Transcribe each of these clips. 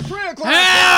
3 o'clock.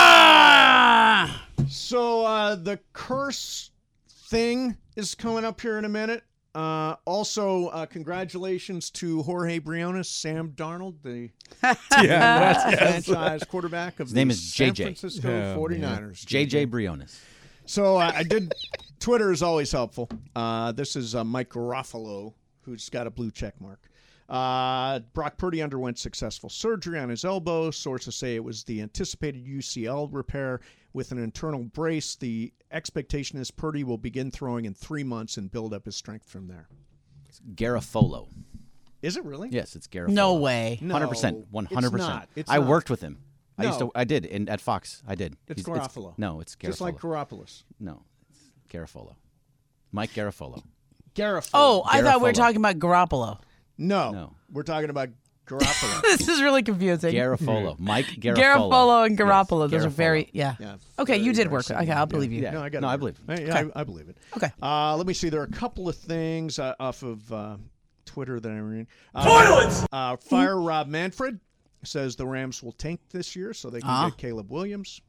So the curse thing is coming up here in a minute. Also, congratulations to Jorge Briones, Sam Darnold, the franchise quarterback of the San Francisco 49ers. JJ Briones. So I did. Twitter is always helpful. This is Mike Garofalo, who's got a blue check mark. Brock Purdy underwent successful surgery on his elbow. Sources say it was the anticipated UCL repair with an internal brace. The expectation is Purdy will begin throwing in 3 months and build up his strength from there. It's Garofalo. Is it really? Yes, it's Garofalo. No way. 100%. 100%. It's I not. worked with him. No. I did at Fox. I did. It's Garofalo. No, it's Garofalo. Just like Garoppolo. No, it's Garofalo. Mike Garofalo. Garofalo. Oh, I thought we were Garofalo. talking about Garoppolo. No. We're talking about Garoppolo. This is really confusing. Garofalo. Mike Garofalo. Garofalo and Garoppolo. Yes, Those are very, Yeah. Okay, you Very, did very work. similar. Okay, I'll believe you. Yeah. No, I believe it. I believe it. Okay. Let me see. There are a couple of things off of Twitter that I'm reading. Toilets! Fire Rob Manfred says the Rams will tank this year so they can get Caleb Williams.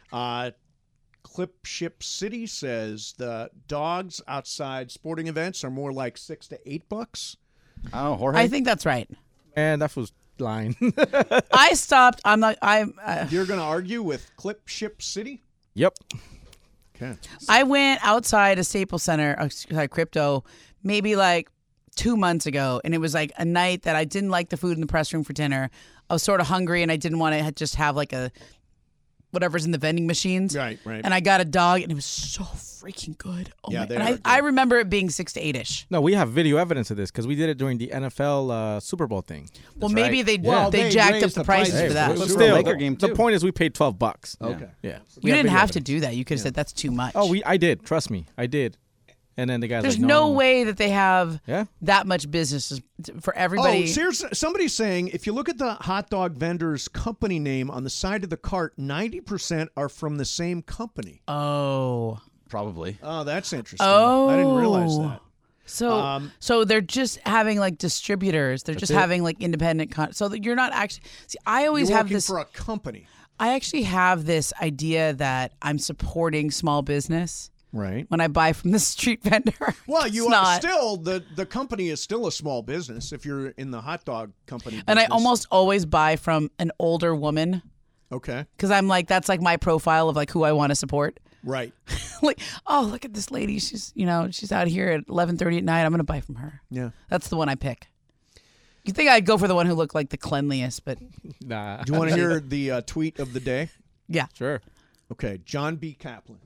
Clip Ship City says the dogs outside sporting events are more like $6 to $8. Oh, Jorge. I think that's right. And that was lying. I stopped. I'm not. You're going to argue with Clip Ship City? Yep. Okay. I went outside a Staples Center, Crypto, maybe like 2 months ago, and it was like a night that I didn't like the food in the press room for dinner. I was sort of hungry, and I didn't want to just have like a whatever's in the vending machines. Right. And I got a dog, and it was so freaking good. Oh Yeah, my! they And are good. I remember it being 6 to 8ish. No, we have video evidence of this because we did it during the NFL Super Bowl thing. Well, That's maybe right. they jacked up raised the the prices prices. for that. But Super still, Bowl Laker the, game, the too. point is we paid $12. Okay. Yeah. You didn't have to do that. You could have said that's too much. Oh, I did. Trust me, I did. And then the guy's There's like, no way that they have Yeah. that much business for everybody. Oh, seriously, somebody's saying if you look at the hot dog vendor's company name on the side of the cart, 90% are from the same company. Oh. Probably. Oh, that's interesting. Oh. I didn't realize that. So, so they're just having like distributors. They're just it. having like independent. So that you're not actually. See, I always You're have working this. for a company. I actually have this idea that I'm supporting small business Right. when I buy from the street vendor. Well, It's you are not. still, the company is still a small business if you're in the hot dog company And I business. almost always buy from an older woman Okay. because I'm like, that's like my profile of like who I want to support. Right. Like, oh, look at this lady. She's, she's out here at 11:30 at night. I'm going to buy from her. Yeah. That's the one I pick. You think I'd go for the one who looked like the cleanliest, but Nah. Do you want to hear the tweet of the day? yeah. Sure. Okay. John B. Kaplan.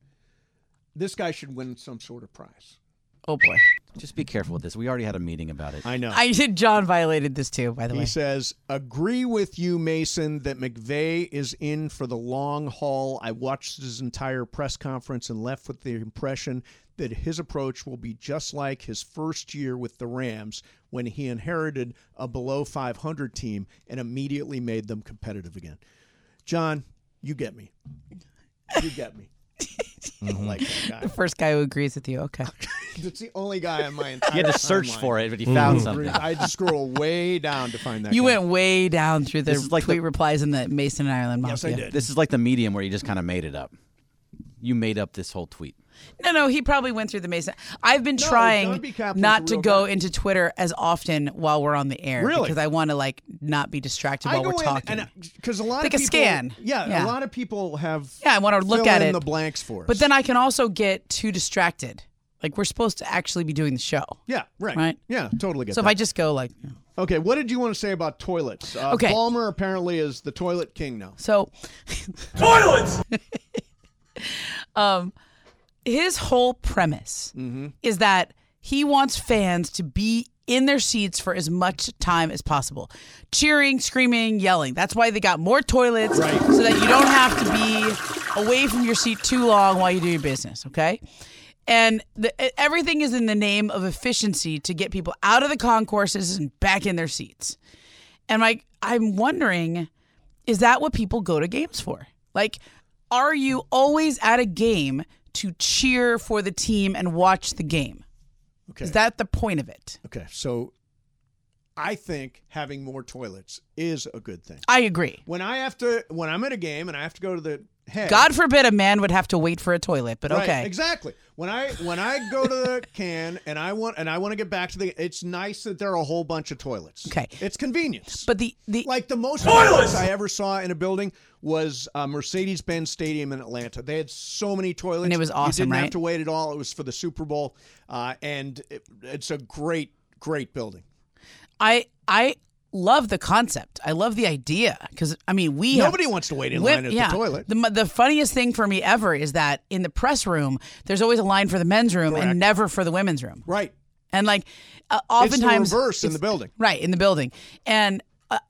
This guy should win some sort of prize. Oh, boy. Just be careful with this. We already had a meeting about it. I know. John violated this too, by the He way. says, agree with you, Mason, that McVay is in for the long haul. I watched his entire press conference and left with the impression that his approach will be just like his first year with the Rams when he inherited a below 500 team and immediately made them competitive again. John, you get me. You get me. I don't like that guy. The first guy who agrees with you. Okay. It's the only guy on my entire You had to search timeline. for it, but he found something. I had to scroll way down to find that You guy. went way down through the This is like tweet the- replies in the Mason and Ireland Mafia. Yes, I did. This is like the medium where you just kind of made it up. You made up this whole tweet. No, he probably went through the Mason. I've been No, John trying B. Kaplan's not a to real go guy. into Twitter as often while we're on the air. Really? Because I want to like not be distracted I while go we're talking. because a lot Like of a people, scan. Yeah, Yeah. a lot of people have. Yeah, I want to look fill at in it. the blanks for us. But then I can also get too distracted. Like we're supposed to actually be doing the show. yeah, right, Right. yeah, totally get So if that. I just go like, Okay, what did you want to say about toilets? Okay. Balmer apparently is the toilet king now. so Toilets! his whole premise Mm-hmm. is that he wants fans to be in their seats for as much time as possible. Cheering, screaming, yelling. That's why they got more toilets Right. so that you don't have to be away from your seat too long while you do your business, okay? And everything is in the name of efficiency to get people out of the concourses and back in their seats. And I'm wondering, is that what people go to games for? Like, are you always at a game to cheer for the team and watch the game? Okay. Is that the point of it? Okay, so I think having more toilets is a good thing. I agree. When I'm at a game and I have to go to the head. God forbid a man would have to wait for a toilet, but Right, okay. exactly. When I go to the can and I want to get back to it's nice that there are a whole bunch of toilets. Okay. It's convenience. But the like the most toilets I ever saw in a building was Mercedes-Benz Stadium in Atlanta. They had so many toilets. And it was awesome, You didn't right? have to wait at all. It was for the Super Bowl, and it's a great building. I love the concept. I love the idea because Nobody wants to wait in line at the toilet. The funniest thing for me ever is that in the press room, there's always a line for the men's room Correct. and never for the women's room. Right. And like oftentimes it's the reverse in the building. Right, in the building. And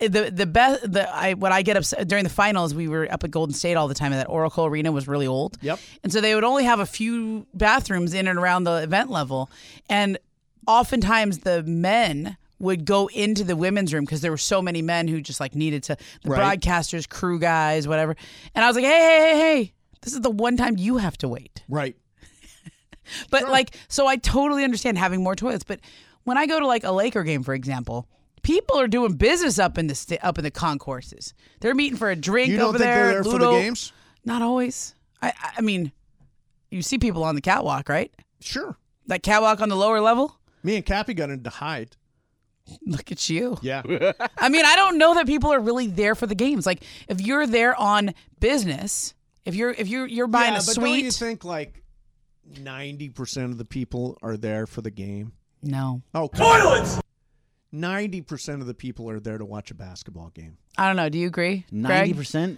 what I get upset during the finals, we were up at Golden State all the time, and that Oracle Arena was really old. Yep. And so they would only have a few bathrooms in and around the event level, and oftentimes the men would go into the women's room because there were so many men who just like needed to, the Right. broadcasters, crew guys, whatever. And I was like, hey, this is the one time you have to wait. Right. But so I totally understand having more toilets. But when I go to like a Laker game, for example, people are doing business up in the concourses. They're meeting for a drink You don't over think there. they're there for Ludo. the games? Not always. I mean, you see people on the catwalk, right? Sure. That catwalk on the lower level. Me and Cappy got into hide. Look at you. Yeah. I mean, I don't know that people are really there for the games. Like, if you're there on business, if you're buying a but suite, don't you think like 90% of the people are there for the game? no, Oh, Toilets! 90% of the people are there to watch a basketball game. I don't know. Do you agree, Greg? 90%?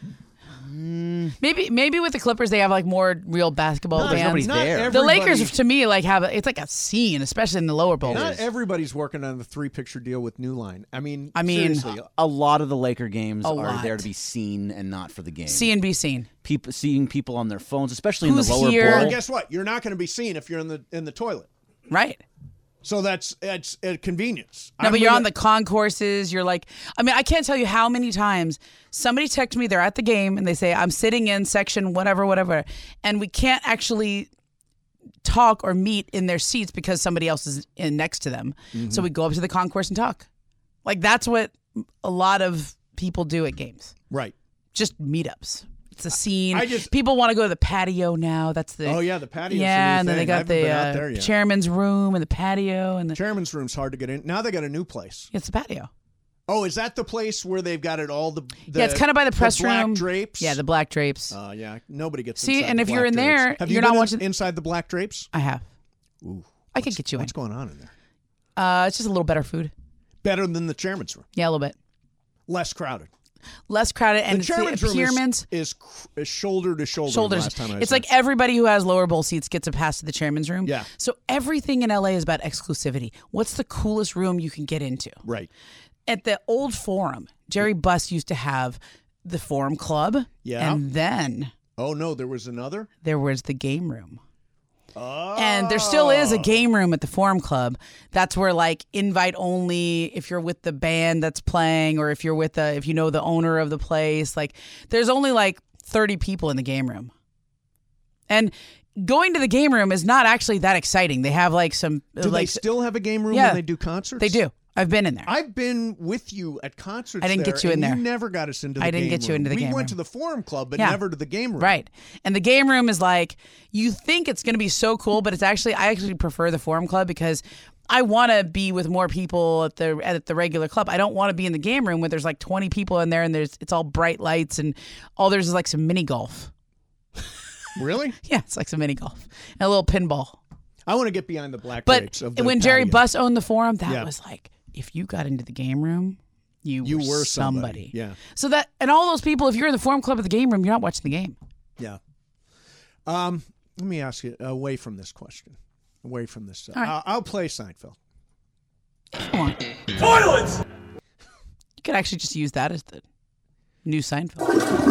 Maybe with the Clippers they have like more real basketball No, there's fans. nobody's Not there. The everybody- Lakers, to me, like it's like a scene, especially in the lower bowl. Not everybody's working on the 3-picture deal with New Line. I mean, seriously. A lot of the Laker games A are lot. there to be seen and not for the game. See and be seen. Seeing people on their phones, especially Who's in the lower here? bowl. Well, guess what? You're not going to be seen if you're in the toilet. Right. So it's a convenience. No, but you're on the concourses. You're like, I mean, I can't tell you how many times somebody texts me, they're at the game, and they say, I'm sitting in section whatever, and we can't actually talk or meet in their seats because somebody else is in next to them. Mm-hmm. So we go up to the concourse and talk. Like, that's what a lot of people do at games. Right. Just meetups. It's a scene. I just- People want to go to the patio now. That's the Oh, yeah, the patio's the yeah, new and then they thing. I got haven't been out the there yet. chairman's room and the patio and the Chairman's room's hard to get in. Now they got a new place. it's the patio. Oh, is that the place where they've got it all the Yeah, it's kind of by the press black room. drapes? Yeah, the black drapes. Yeah, nobody gets See, inside and the if you're black in drapes. there, Have you're you not been watching- inside the black drapes? I have. Ooh. I could get you in. What's going on in there? It's just a little better food. Better than the chairman's room. Yeah, a little bit Less crowded. less crowded, and The chairman's room Pierman's is shoulder to shoulder. shoulders. Last time I was It's there. like everybody who has lower bowl seats gets a pass to the chairman's room. Yeah. So everything in LA is about exclusivity. What's the coolest room you can get into? right. At the old Forum, Jerry Buss used to have the Forum Club. Yeah. And then Oh no, there was another. there was the game room. Oh. And there still is a game room at the Forum Club. That's where like invite only if you're with the band that's playing or if you're with if you know the owner of the place. Like there's only like 30 people in the game room. And going to the game room is not actually that exciting. They have like some Do they like still have a game room Yeah. when they do concerts? they do. I've been in there. I've been with you at concerts. I didn't get you there, in and there. You never got us into the I game didn't get you room. into the we game went room. to the Forum Club, but Yeah. never to the game room. Right. And the game room is like, you think it's going to be so cool, but I actually prefer the Forum Club because I want to be with more people at the regular club. I don't want to be in the game room where there's like 20 people in there and it's all bright lights and all there's is like some mini golf. Really? Yeah, it's like some mini golf and a little pinball. I want to get behind the black But drapes of the when Jerry patio. Buss owned the Forum, that Yeah. was like, if you got into the game room, you were somebody. Yeah. So and all those people, if you're in the Forum Club at the game room, you're not watching the game. Yeah. Let me ask you away from this question. Away from this. All right. I'll play Seinfeld. Come on. Toilets! You could actually just use that as the new Seinfeld.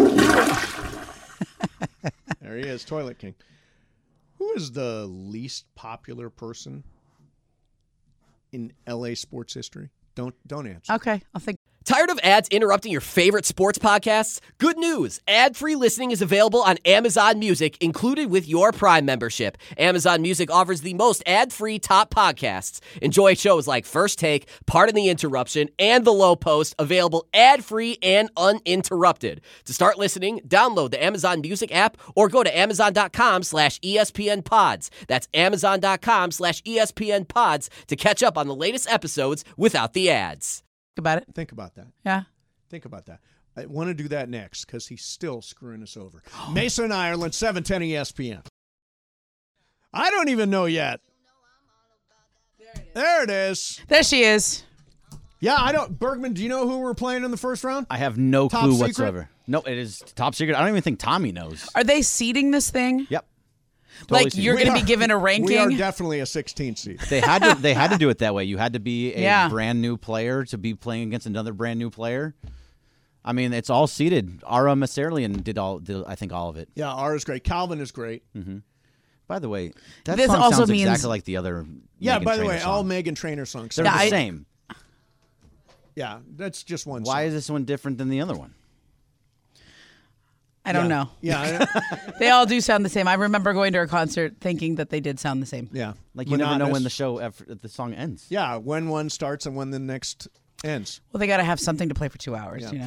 There he is, Toilet King. Who is the least popular person in LA sports history? Don't answer. Okay, I'll think. Tired of ads interrupting your favorite sports podcasts? Good news! Ad-free listening is available on Amazon Music, included with your Prime membership. Amazon Music offers the most ad-free top podcasts. Enjoy shows like First Take, Pardon the Interruption, and The Low Post, available ad-free and uninterrupted. To start listening, download the Amazon Music app or go to amazon.com/ESPN Pods. That's amazon.com/ESPN Pods to catch up on the latest episodes without the ads. About it. Think about that. Yeah. Think about that. I want to do that next because he's still screwing us over. Mason, Ireland, 710 ESPN. I don't even know yet. There it is. There she is. Yeah, I don't. Bergman, do you know who we're playing in the first round? I have no Top clue secret? whatsoever. No, it is top secret. I don't even think Tommy knows. Are they seeding this thing? Yep. Like Totally you're seeded. going to be given a ranking? We are definitely a 16 seed. They had to do it that way. You had to be a Yeah. brand new player to be playing against another brand new player. I mean, it's all seeded. Ara Masserlian did I think all of it. Yeah, Ara's great. Calvin is great. By the way, that This song also sounds means- exactly like the other. Yeah, Meghan by the way, Trainor all song. Meghan Trainor songs. They're Yeah, the I- same. Yeah, that's just one Why song. is this one different than the other one? I don't know. Yeah, They all do sound the same. I remember going to a concert thinking that they did sound the same. yeah. Like you never know when Monotonous. the song ends. Yeah, when one starts and when the next ends. Well, they got to have something to play for 2 hours, you know.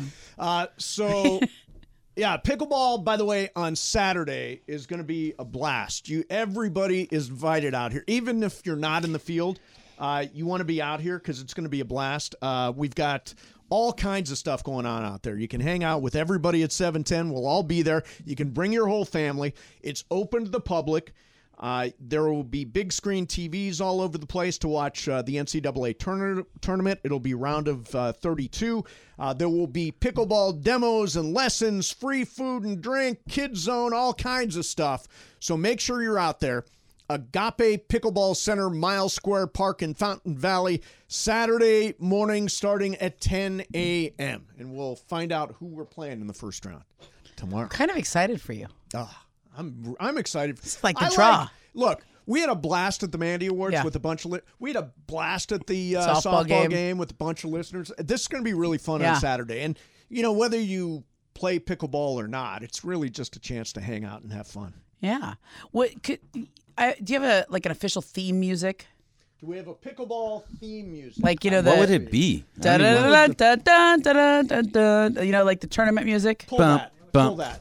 So, yeah, pickleball, by the way, on Saturday is going to be a blast. Everybody is invited out here. Even if you're not in the field, you want to be out here because it's going to be a blast. We've got all kinds of stuff going on out there. You can hang out with everybody at 710. We'll all be there. You can bring your whole family. It's open to the public. There will be big screen TVs all over the place to watch the NCAA tournament. It'll be round of 32. There will be pickleball demos and lessons, free food and drink, kids zone, all kinds of stuff. So make sure you're out there. Agape Pickleball Center, Miles Square Park in Fountain Valley, Saturday morning starting at 10 a.m. And we'll find out who we're playing in the first round tomorrow. Kind of excited for you. I'm excited. It's like the draw. Look, we had a blast at the Mandy Awards Yeah. with a bunch of. We had a blast at the Softball softball game. game with a bunch of listeners. This is going to be really fun Yeah. on Saturday. And whether you play pickleball or not, it's really just a chance to hang out and have fun. Yeah. What do you have an official theme music? Do we have a pickleball theme music? Like, the What would it be? da da da da da da da da, like the tournament music? Pull that. Pull that.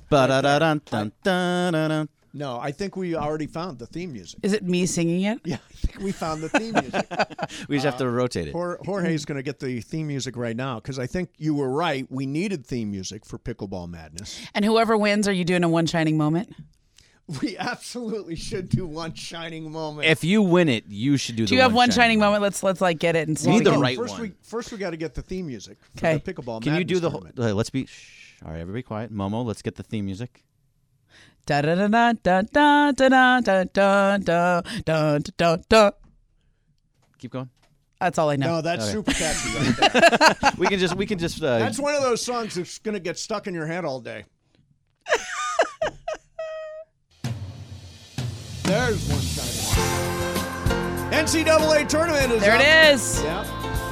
Ba-da-da-dun-dun-dun-dun-dun. No, I think we already found the theme music. Is it me singing it? Yeah, I think we found the theme music. We just have to rotate it. Jorge's going to get the theme music right now because I think you were right. We needed theme music for Pickleball Madness. And whoever wins, are you doing a one shining moment? We absolutely should do one shining moment. If you win it, you should do. Do you have one shining moment? Let's like get it and see. Need the Again, right first one. First, we got to get the theme music for Okay. the Pickleball Can you do Madness the whole? tournament. Let's be. Shh. All right, everybody, quiet. Momo, let's get the theme music. Da da da da da da da da da da da da da. Keep going. That's all I know. No, that's super catchy right there. We can just. That's one of those songs that's going to get stuck in your head all day. There's one shining. NCAA tournament is There up. it is. Yeah.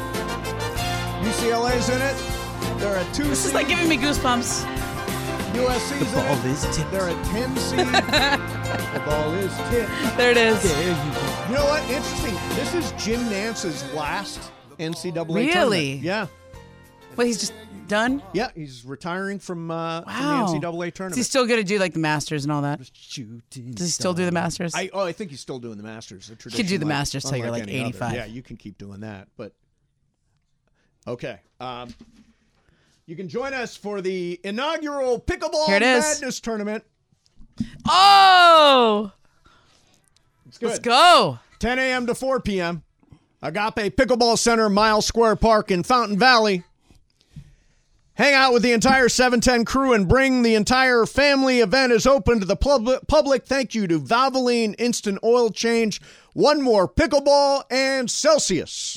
UCLA's in it. They're at 2 This is seed. like giving me goosebumps. USC's The ball in it. is tipped. They're at 10 seed. The ball is tipped. There it is. You know what? Interesting. This is Jim Nance's last NCAA Really? tournament. Yeah. Well, he's just done. Yeah, he's retiring from the Wow. NCAA Is tournament. he still going to do like the Masters and all that? Does he still do the Masters? I think he's still doing the Masters. You can do the Masters till you're unlike like any other. 85. Yeah, you can keep doing that. But okay, you can join us for the inaugural Pickleball Here it is. Madness tournament. Oh, It's good. let's go. 10 a.m. to 4 p.m. Agape Pickleball Center, Miles Square Park in Fountain Valley. Hang out with the entire 710 crew and bring the entire family. Event is open to the public. Thank you to Valvoline Instant Oil Change, One More Pickleball, and Celsius.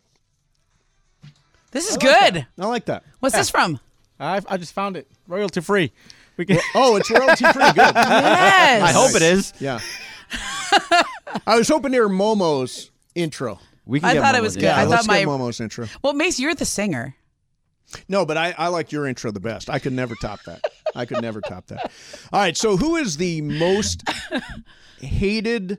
This is good. I like that. What's this from? I just found it. Royalty free. We can. Oh, it's royalty free. Good. Yes. I hope it is. Yeah. I was hoping to hear Momo's intro. We can I get thought it Momo's was in. good. Yeah, I let's thought get my- Momo's intro. Well, Mace, you're the singer. No, but I like your intro the best. I could never top that. All right, so who is the most hated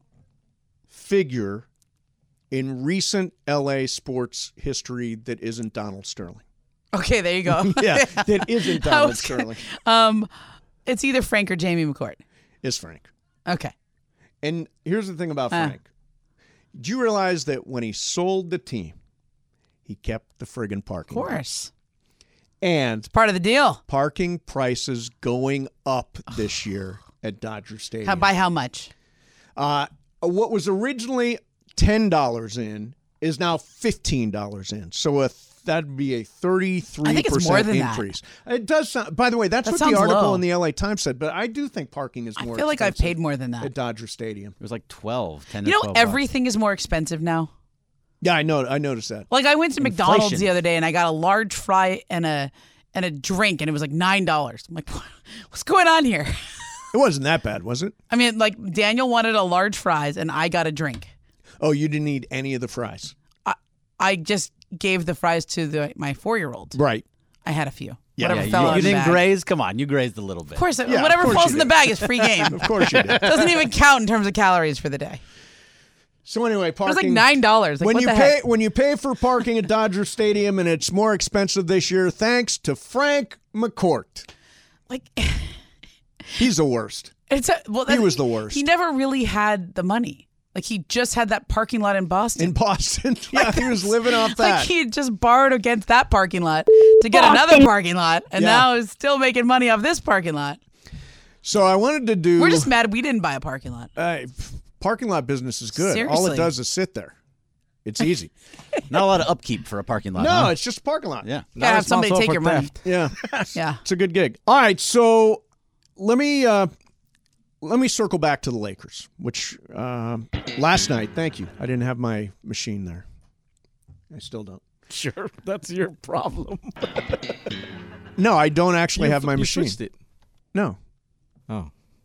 figure in recent LA sports history that isn't Donald Sterling? Okay, there you go. Yeah, that isn't Donald Sterling. It's either Frank or Jamie McCourt. It's Frank. Okay. And here's the thing about Frank. Do you realize that when he sold the team, he kept the friggin' parking lot? Of course. And Part of the deal. parking prices going up this year at Dodger Stadium. By how much? What was originally $10 in is now $15 in. So that'd be a 33% I think it's more than that. increase. It does sound, by the way, that's That what the sounds article low. in the LA Times said, but I do think parking is more I feel like I've expensive paid more than that. at Dodger Stadium. It was like 10 You to know, 12 everything is more expensive now. Yeah, I noticed that. Like I went to McDonald's Inflation. the other day and I got a large fry and a drink and it was like $9. I'm like, what's going on here? It wasn't that bad, was it? I mean, like Daniel wanted a large fries and I got a drink. Oh, you didn't eat any of the fries. I just gave the fries to my 4-year-old. Right. I had a few. Yeah, Whatever Yeah, fell out you of the didn't bag. graze? Come on, you grazed a little bit. Of course, Yeah, whatever of course falls you in the did. bag is free game. Of course you did. Doesn't even count in terms of calories for the day. So anyway, It was parking. like $9. Like, when what you the pay heck? when you pay for parking at Dodger Stadium and it's more expensive this year, thanks to Frank McCourt. Like, He's the worst. he was the worst. He never really had the money. Like he just had that parking lot in Boston. In Boston. Yeah, he was living off that. Like he had just borrowed against that parking lot to get another parking lot, and Yeah. now is still making money off this parking lot. So I wanted to do. We're just mad we didn't buy a parking lot. Parking lot business is good. All Seriously. it does is sit there. It's easy. Not a lot of upkeep for a parking lot. No, huh? it's just a parking lot. Yeah. Gotta have somebody take your money. Yeah. Yeah. It's a good gig. All right, so let me circle back to the Lakers, which last night. Thank you. I didn't have my machine there. I still don't. Sure, that's your problem. No, I don't actually have my you machine. switched it. No. Oh.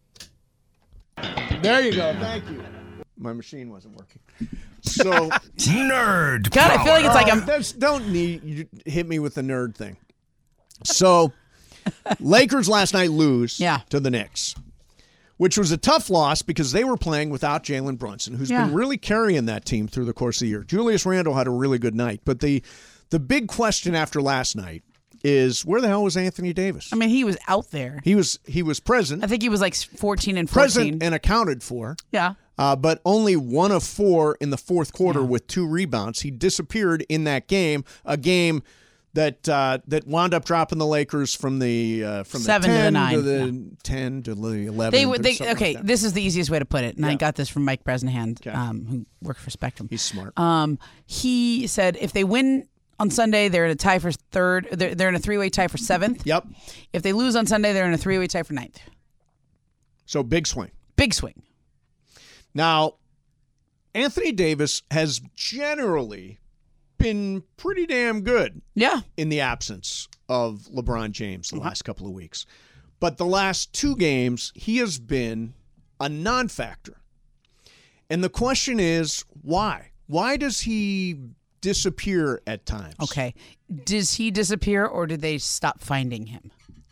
There you go. Thank you. My machine wasn't working. So Nerd. God, I feel like it's like don't need you hit me with the nerd thing. So Lakers last night lose Yeah. to the Knicks, which was a tough loss because they were playing without Jalen Brunson, who's Yeah. been really carrying that team through the course of the year. Julius Randle had a really good night, but the big question after last night is where the hell was Anthony Davis? I mean, he was out there. He was present, I think he was like 14 and 14. present and accounted for. Yeah. But only 1 of 4 in the fourth quarter with 2 rebounds. He disappeared in that game, a game that wound up dropping the Lakers from the 7 to the 10 9, to the 10 to the 11. They or something okay. like that. This is the easiest way to put it, and I Yeah. got this from Mike Bresnahan, Okay. who works for Spectrum. He's smart. He said if they win on Sunday, they're in a tie for third. They're in a 3-way tie for 7th. Yep. If they lose on Sunday, they're in a 3-way tie for 9th. So big swing. Big swing. Now, Anthony Davis has generally been pretty damn good Yeah. in the absence of LeBron James the last couple of weeks. But the last 2 games, he has been a non-factor. And the question is, why? Why does he disappear at times? Okay. Does he disappear, or did they stop finding him?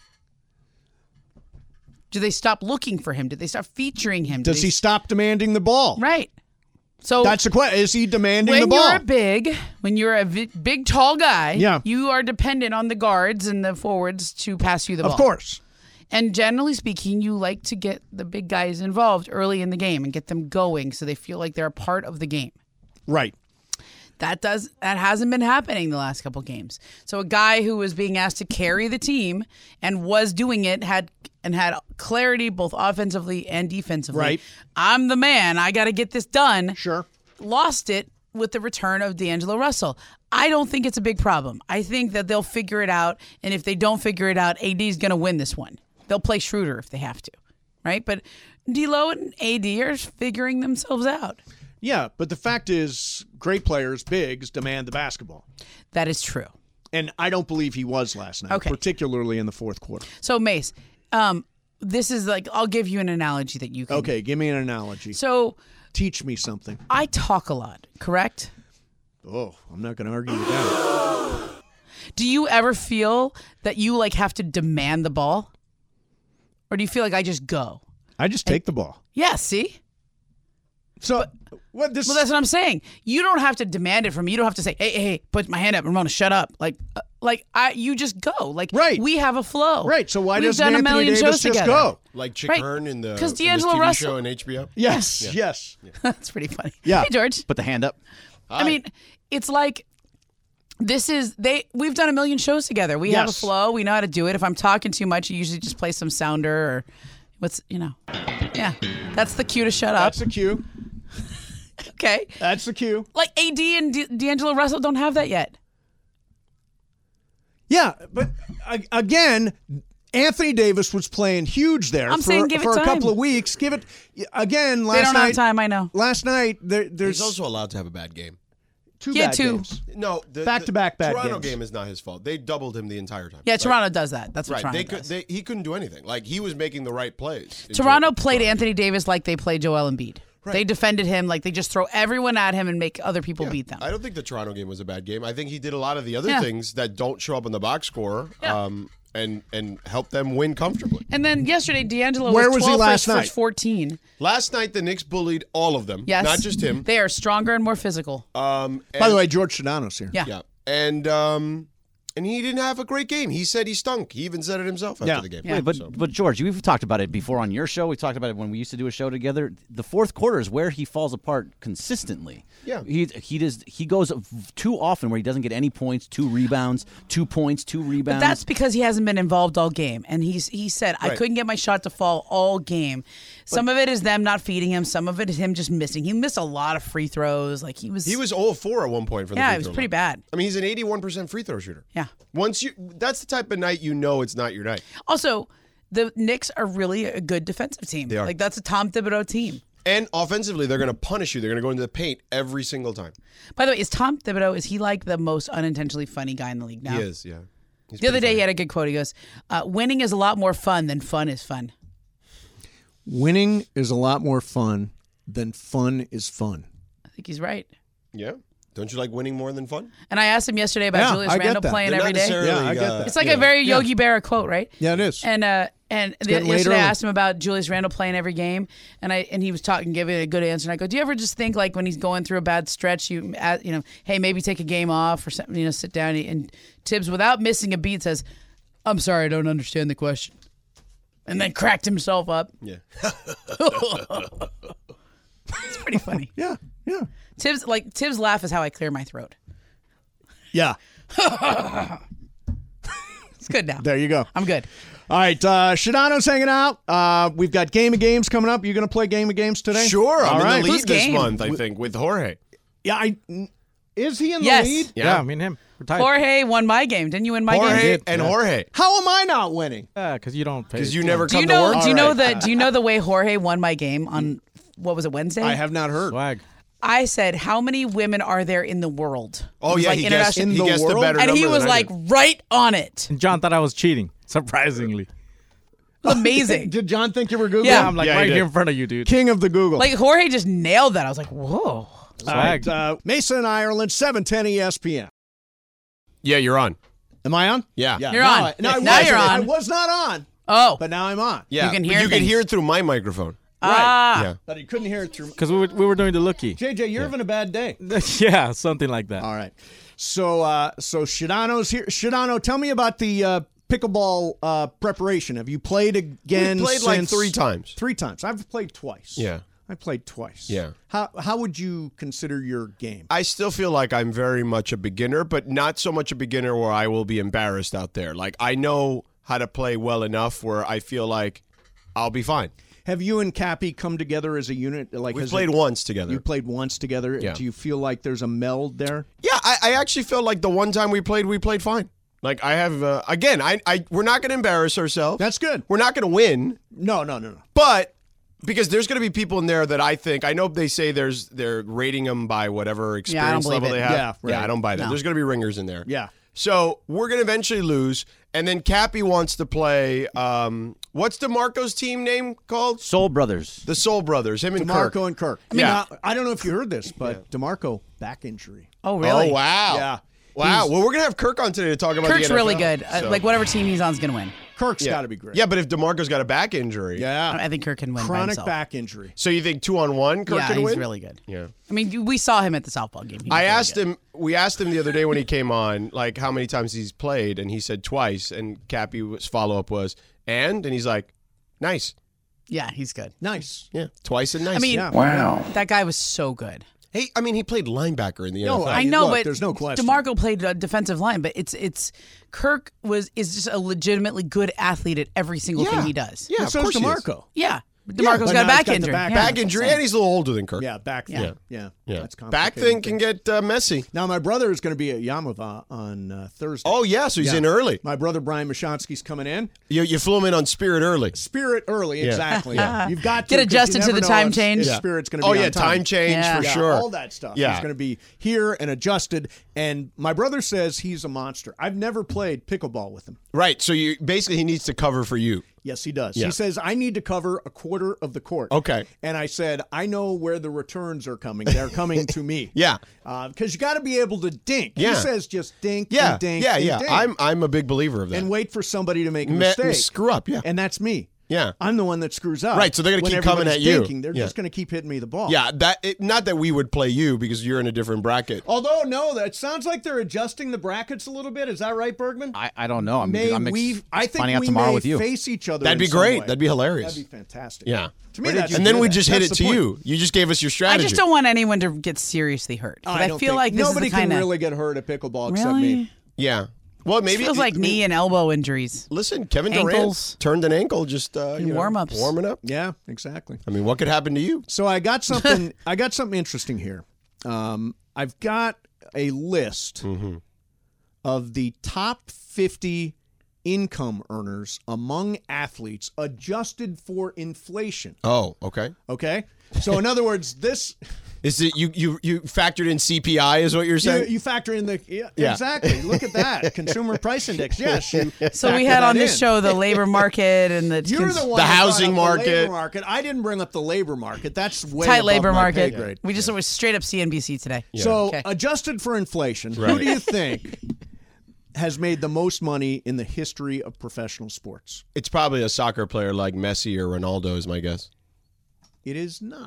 Do they stop looking for him? Did they stop featuring him? Does he stop demanding the ball? Right. So That's the question. Is he demanding the when ball? you're a big, tall guy, Yeah. you are dependent on the guards and the forwards to pass you the ball. Of course. And generally speaking, you like to get the big guys involved early in the game and get them going so they feel like they're a part of the game. Right. That hasn't been happening the last couple games. So a guy who was being asked to carry the team and was doing it had clarity both offensively and defensively. Right. I'm the man. I got to get this done. Sure. Lost it with the return of D'Angelo Russell. I don't think it's a big problem. I think that they'll figure it out. And if they don't figure it out, AD is going to win this one. They'll play Schroeder if they have to. Right. But D'Lo and AD are figuring themselves out. Yeah, but the fact is, great players, bigs, demand the basketball. That is true. And I don't believe he was last night, Okay. particularly in the fourth quarter. So, Mace, this is like, I'll give you an analogy that you can. Okay, give me an analogy. So, Teach me something. I talk a lot, correct? Oh, I'm not going to argue with that. Do you ever feel that you like have to demand the ball? Or do you feel like I just go? I just take the ball. Yeah, see? So what this? Well, that's what I'm saying. You don't have to demand it from me. You don't have to say, hey, put my hand up, Ramona, shut up. You just go. Like, Right. we have a flow. Right. So why We've doesn't done a Anthony million Davis shows just together. go? Like Chick Right. Hearn in the 'Cause in this D'Angelo TV Russell- show on HBO. Yes. That's pretty funny. Yeah. Hey, George. Put the hand up. I mean, it's like we've done a million shows together. We have a Yes. flow. We know how to do it. If I'm talking too much, you usually just play some sounder or yeah. That's the cue to shut up. That's the cue. Okay. That's the cue. Like AD and D'Angelo Russell don't have that yet. Yeah, but again, Anthony Davis was playing huge there I'm saying give it for a time. couple of weeks. Give it again. Last They don't night, have time, I know. Last night there's He's also allowed to have a bad game. two Yeah, bad two. games. No, the Back-to-back bad Toronto games. game is not his fault. They doubled him the entire time. Yeah, Like, Toronto does that. That's what Right, Toronto does. he couldn't do anything. Like he was making the right plays. Toronto played Anthony Davis like they played Joel Embiid. They defended him like they just throw everyone at him and make other people beat them. I don't think the Toronto game was a bad game. I think he did a lot of the other Yeah. things that don't show up in the box score, and help them win comfortably. And then yesterday, D'Angelo Where was was he 12 last for his night? first 14. Last night the Knicks bullied all of them. Yes. Not just him. They are stronger and more physical. By the way, George Sedano's here. Yeah. Yeah. And he didn't have a great game. He said he stunk. He even said it himself after Yeah. the game. Yeah. Wait, but George, we've talked about it before on your show. We talked about it when we used to do a show together. The fourth quarter is where he falls apart consistently. Yeah. He goes too often where he doesn't get any points, 2 rebounds, 2 points, 2 rebounds. But that's because he hasn't been involved all game. And he said, I Right. couldn't get my shot to fall all game. Some of it is them not feeding him. Some of it is him just missing. He missed a lot of free throws. Like he was 0-4 at one point for the Yeah, free it was throw pretty line. bad. I mean, he's an 81% free throw shooter. Yeah. That's the type of night you know it's not your night. Also, the Knicks are really a good defensive team. They are. Like that's a Tom Thibodeau team. And offensively, they're going to punish you. They're going to go into the paint every single time. By the way, is Tom Thibodeau, is he like the most unintentionally funny guy in the league now? He is, yeah. He's The other pretty day he funny. had a good quote. He goes, winning is a lot more fun than fun is fun. Winning is a lot more fun than fun is fun. I think he's right. Yeah. Don't you like winning more than fun? And I asked him yesterday about Yeah, Julius I get Randle that. playing They're every not day. necessarily, Yeah, I get that. It's like a very Yogi Berra quote, right? Yeah, it is. And getting late yesterday I early. asked him about Julius Randle playing every game, and he was giving a good answer. And I go, do you ever just think like when he's going through a bad stretch, hey, maybe take a game off or something, sit down. And Tibbs, without missing a beat, says, "I'm sorry, I don't understand the question," and then cracked himself up. Yeah. It's pretty funny. Yeah. Tibbs' laugh is how I clear my throat. Yeah. It's good now. There you go. I'm good. All right, Shadano's hanging out. We've got Game of Games coming up. You going to play Game of Games today? Sure. All I'm right. in the Whose lead this game? month, I think, with Jorge. Yeah, is he in the Yes. lead? Yeah, me and him. We're tied. Jorge won my game. Didn't you win my game? Jorge did, and yeah. Jorge. How am I not winning? Yeah, because you don't pay. Because you never Do come you to know? work. Do you know All right. the? Do you know the way Jorge won my game on what was it, Wednesday? I have not heard. swag. I said, "How many women are there in the world?" Oh, It was yeah, like he guessed, international- in he the guessed a world? better and number he was than I like did. right on it. And John thought I was cheating. Surprisingly. Amazing. Did John think you were Googling? Yeah. I'm like Yeah, he right did. here in front of you, dude. King of the Google. Like Jorge just nailed that. I was like, "Whoa!" All right, Swag. Mesa in Ireland, 710 ESPN. Yeah, you're on. Am I on? Yeah. You're now on. I Now was. you're I on. was not on, Oh, but now I'm on. Yeah. You can but hear you can things. hear it through my microphone. ah, Yeah. But you couldn't hear it through. Because we were doing the lookie. JJ, you're having a bad day. Yeah, something like that. All right. So Shadano's here. Shadano, tell me about the pickleball preparation. Have you played again? We played like since 3 times. 3 times. I've played twice. Yeah. I played twice. Yeah. How would you consider your game? I still feel like I'm very much a beginner, but not so much a beginner where I will be embarrassed out there. Like, I know how to play well enough where I feel like I'll be fine. Have you and Cappy come together as a unit? Like We played once together. You played once together. Yeah. Do you feel like there's a meld there? Yeah, I actually felt like the one time we played fine. Like, I have, again, we're not going to embarrass ourselves. That's good. We're not going to win, No. but because there's going to be people in there that I know they say they're rating them by whatever experience believe level it. they have. Yeah, right. I don't buy that. No. There's going to be ringers in there. Yeah. So we're going to eventually lose. And then Cappy wants to play, what's DeMarco's team name called? Soul Brothers. The Soul Brothers, him and DeMarco Kirk. and Kirk. Yeah. I don't know if you heard this, but DeMarco, back injury. oh really? Oh, wow. Yeah. Wow. Well, we're gonna have Kirk on today to talk about Kirk's the NFL. really good. So- Like whatever team he's on is going to win. Kirk's got to be great. Yeah, but if DeMarco's got a back injury, Yeah. I think Kirk can win by Chronic himself. back injury. So you think 2-on-1 Kirk Yeah, can he's win? really good. Yeah. I mean, we saw him at the softball game. He was I really asked good. him. We asked him the other day when he came on, like how many times he's played, and he said twice. And Cappy's follow up was, and he's like, nice. Yeah, he's good. Nice. Yeah, twice and nice. I mean, Yeah. that guy was so good. hey, I mean, he played linebacker in the No, NFL. I know, look, but there's no question. DeMarco played a defensive line, but it's Kirk is just a legitimately good athlete at every single thing he does. Yeah, And of so is course he is. DeMarco. Yeah. But DeMarco's but got a now he's back got the injury. back- Yeah, Back that's injury, what I'm and he's a little older than Kirk. Yeah, back thing. Yeah. That's Back complicated thing can get messy. Now, my brother is going to be at Yamava on Thursday. Oh yeah, so he's Yeah. in early. My brother Brian Mashonsky's coming in. You flew him in on Spirit early. Spirit early, exactly. Yeah. You've got Get to 'cause adjusted you to never the know time if- change. if Yeah. Spirit's going to be Oh on yeah, time. time change Yeah. for Yeah, sure. all that stuff. Yeah. He's going to be here and adjusted. And my brother says he's a monster. I've never played pickleball with him. Right. So you basically he needs to cover for you. Yes, he does. Yeah. He says, I need to cover a quarter of the court. Okay. And I said, I know where the returns are coming. They're coming to me. Yeah. Because you got to be able to dink. Yeah. He says just dink Yeah. and dink yeah. and Yeah. dink. I'm a big believer of that. and wait for somebody to make a Me- mistake. screw up. Yeah. And that's me. Yeah. I'm the one that screws up. Right, so they're gonna When keep coming everybody's at you. dinking, they're Yeah. just going to keep hitting me the ball. Yeah. Not that we would play you because you're in a different bracket. Although, no, that sounds like they're adjusting the brackets a little bit. Is that right, Bergman? I don't know. I'm I think finding out we tomorrow may with you. face each other. That'd in be some great. way. That'd be hilarious. That'd be fantastic. Yeah. To me, that's And then we good. just hit That's it the to point. you. You just gave us your I strategy. just don't want anyone to get seriously hurt. But I don't feel think- like this nobody is the kind can of really get hurt at pickleball except really. me. Yeah. Well, maybe Feels like knee and elbow injuries. Listen, Kevin Durant Ankles. turned an ankle just warm-ups. warming up. Yeah, exactly. I mean, what could happen to you? So I got something. I got something interesting here. I've got a list Mm-hmm. of the top 50 income earners among athletes, adjusted for inflation. Oh, okay. Okay, so in other words, this Is it you factored in CPI? Is what you're saying? you factor in the Yeah. exactly. Look at that consumer price index. Yes, you So we factor had that on this in. show the labor market and the You're the one The who brought housing up market. The labor market. I didn't bring up the labor market. That's way tight above labor my market. pay grade. We just was straight up CNBC today. So Okay. adjusted for inflation, Right. who do you think has made the most money in the history of professional sports? It's probably a soccer player like Messi or Ronaldo, is my guess. It is not.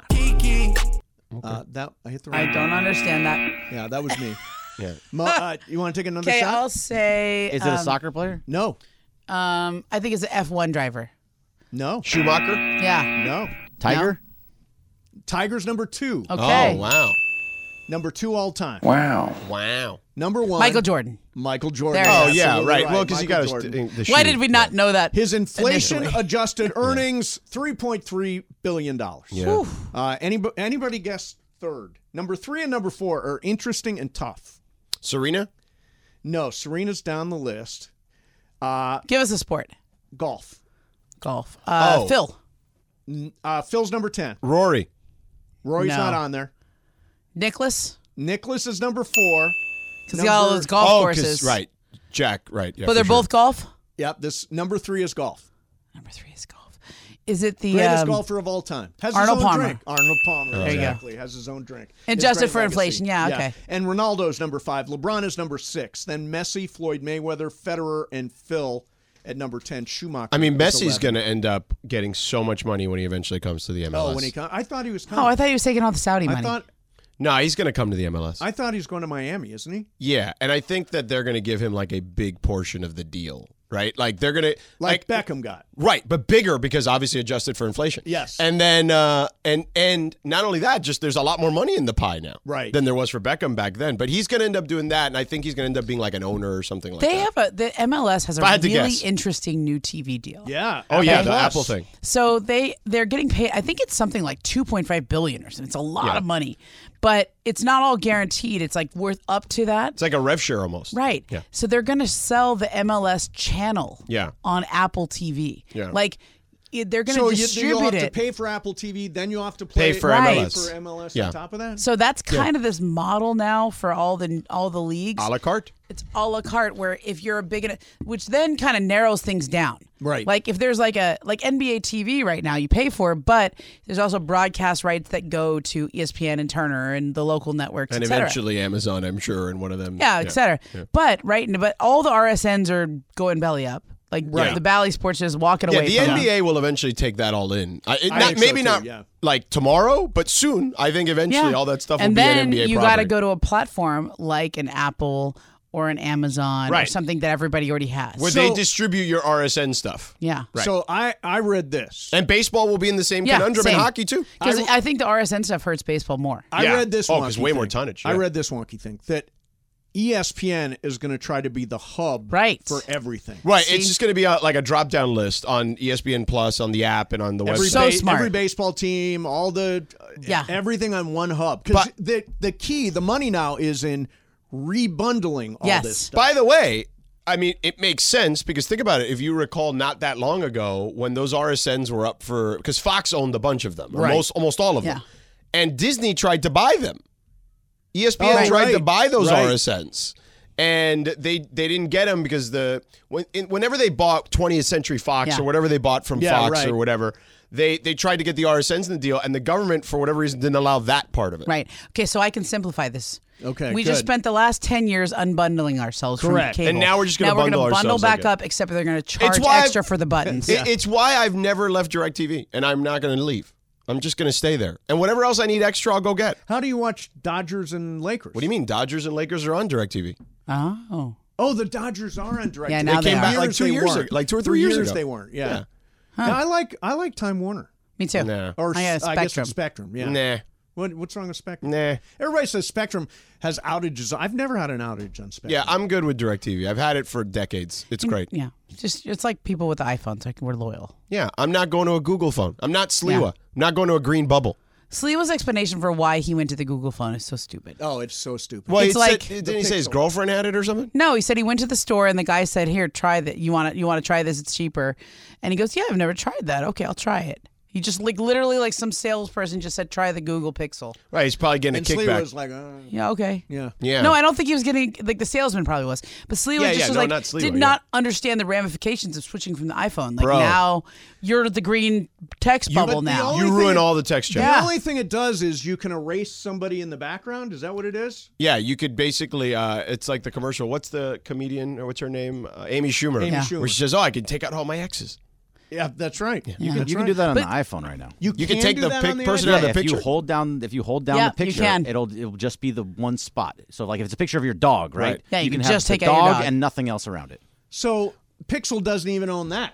That I hit the I right. don't understand that. Yeah, that was me. Yeah. You want to take another Okay, shot? I'll say. Is it a soccer player? No, I think it's an F1 driver. no, Schumacher. Yeah. no. Tiger? Tiger's number 2. Okay. Oh wow. Number 2 all time. Wow. Number 1. Michael Jordan. Michael Jordan. There it Oh is. yeah, Absolutely right. Well, because you Michael got Jordan. the Why shoe. did we not know that? His inflation Initially. adjusted earnings $3.3 billion. Yeah. Anybody guess third? Number 3 and number 4 are interesting and tough. Serena? No, Serena's down the list. Give us a sport. Golf. Golf. Oh. Phil. Phil's number 10. Rory. Roy's No. not on there. Nicholas. Nicholas is number 4. Because he got all those golf Oh, courses. right. Jack, right. Yeah, But for they're sure. both golf? Yep, this number 3 is golf. Number 3 is golf. Is it the. Greatest golfer of all time. Has Arnold his own Palmer. drink. Arnold Palmer. There you go. Exactly. Has his own drink. Adjusted His for great inflation. legacy. Yeah, okay. And Ronaldo's number 5. LeBron is number 6. Then Messi, Floyd Mayweather, Federer, and Phil at number 10. Schumacher. I mean, is Messi's 11. going to end up getting so much money when he eventually comes to the MLS. Oh, when he comes. I thought he was coming. Oh, I thought he was taking all the Saudi money. No, he's going to come to the MLS. I thought he was going to Miami, isn't he? Yeah, and I think that they're going to give him like a big portion of the deal, right? Like they're going to Like Beckham got. right, but bigger because obviously adjusted for inflation. Yes. and then and not only that, just there's a lot more money in the pie now, Right. than there was for Beckham back then. But he's going to end up doing that, and I think he's going to end up being like an owner or something like They that. have the MLS has a If I had to really guess. interesting new TV deal. Yeah. Oh yeah, the Plus. Apple thing. So they're getting paid. I think it's something like $2.5 billion or something. It's a lot Yeah. of money, but it's not all guaranteed. It's like worth up to that. It's like a rev share almost. Right. Yeah. So they're going to sell the MLS channel Yeah. on Apple TV. Yeah. Like they're going So to you'll distribute have to it. pay for Apple TV, then you have to pay for Right. MLS. for MLS Yeah. on top of that. So that's kind of this model now for all the leagues. A la carte. It's a la carte, where if you're a big enough, which then kind of narrows things down. Right. Like if there's like NBA TV right now, you pay for it, but there's also broadcast rights that go to ESPN and Turner and the local networks, And et cetera. eventually Amazon, I'm sure, and one of them. Yeah, et cetera. But all the RSNs are going belly up. Like Right. the Bally Sports is walking Yeah, away the from them. NBA will eventually take that all in. think Maybe so, not too, yeah. like tomorrow, but soon. I think eventually all that stuff and will be then an NBA you property. got to go to a platform like an Apple or an Amazon or Right. something that everybody already has. where So- they distribute your RSN stuff. Yeah. So I read this. And baseball will be in the same Yeah, conundrum, same. and hockey too. Because I think the RSN stuff hurts baseball more. I Yeah. read this. Oh, 'cause wonky way more thing. tonnage, I yeah. read this wonky thing that ESPN is going to try to be the hub Right. for everything. Right, See? it's just going to be like a drop-down list on ESPN Plus, on the app, and on the Every, website. So smart. every baseball team, all the Yeah. everything on one hub. Because the key, the money now is in rebundling all Yes. this stuff. By the way, I mean, it makes sense because think about it. If you recall, not that long ago, when those RSNs were up for, because Fox owned a bunch of them, or Right. almost all of them, Yeah. and Disney tried to buy them. ESPN Oh, tried to right. buy those Right. RSNs, and they didn't get them because whenever they bought 20th Century Fox Yeah. or whatever they bought from Yeah, Fox right. or whatever, they tried to get the RSNs in the deal, and the government for whatever reason didn't allow that part of it. Right. Okay, so I can simplify this. Okay, We just good. spent the last 10 years unbundling ourselves Correct. from cable. And now we're just gonna Now we're bundle gonna bundle ourselves back again. up, except they're going to charge why- extra for the buttons. It's why I've never left DirecTV, and I'm not going to leave. I'm just going to stay there. And whatever else I need extra, I'll go get. How do you watch Dodgers and Lakers? What do you mean? Dodgers and Lakers are on DirecTV. Oh. Oh, the Dodgers are on direct. Yeah, now they came are. back like Years 2 they years weren't. ago, like 2 or For 3 years ago. they weren't. Yeah. Yeah, I like Time Warner. Me too. Nah. Or I got a I guess Spectrum. it's Spectrum. Yeah. Nah. What's wrong with Spectrum? Nah. Everybody says Spectrum has outages. I've never had an outage on Spectrum. Yeah, I'm good with DirecTV. I've had it for decades. It's great. Yeah. It's like people with iPhones. Like we're loyal. Yeah, I'm not going to a Google phone. I'm not Sliwa. Yeah. I'm not going to a green bubble. Sliwa's explanation for why he went to the Google phone is so stupid. Oh, it's so stupid. Well, It's like didn't he say his girlfriend had it or something? No, he said he went to the store and the guy said, "Here, try that. You want to try this? It's cheaper." And he goes, "Yeah, I've never tried that. Okay, I'll try it." He just literally like some salesperson just said, "Try the Google Pixel." Right, he's probably getting and a Slee kickback. was like, Yeah, okay. yeah. Yeah. No, I don't think he was getting like the salesman probably was, but Sliwa Yeah, just yeah, was no, like not Sliwa, did yeah. not understand the ramifications of switching from the iPhone. Like Bro. now you're the green text bubble but the now. only You thing ruin it- all the text chat. Yeah. The only thing it does is you can erase somebody in the background. Is that what it is? Yeah, you could basically, it's like the commercial. What's the comedian, or what's her name? Amy Schumer. Amy Yeah. Schumer. Where she says, oh, I can take out all my exes. Yeah, that's right. You That's can right. do that on But- the iPhone right now. You can take do the that pic- on the person iPhone? out of the if picture. you hold down the Yeah, you picture, can. it'll just be the one spot. So like if it's a picture of your dog, right? Right. Yeah, you can have just the take out your dog. and nothing else around it. So Pixel doesn't even own that.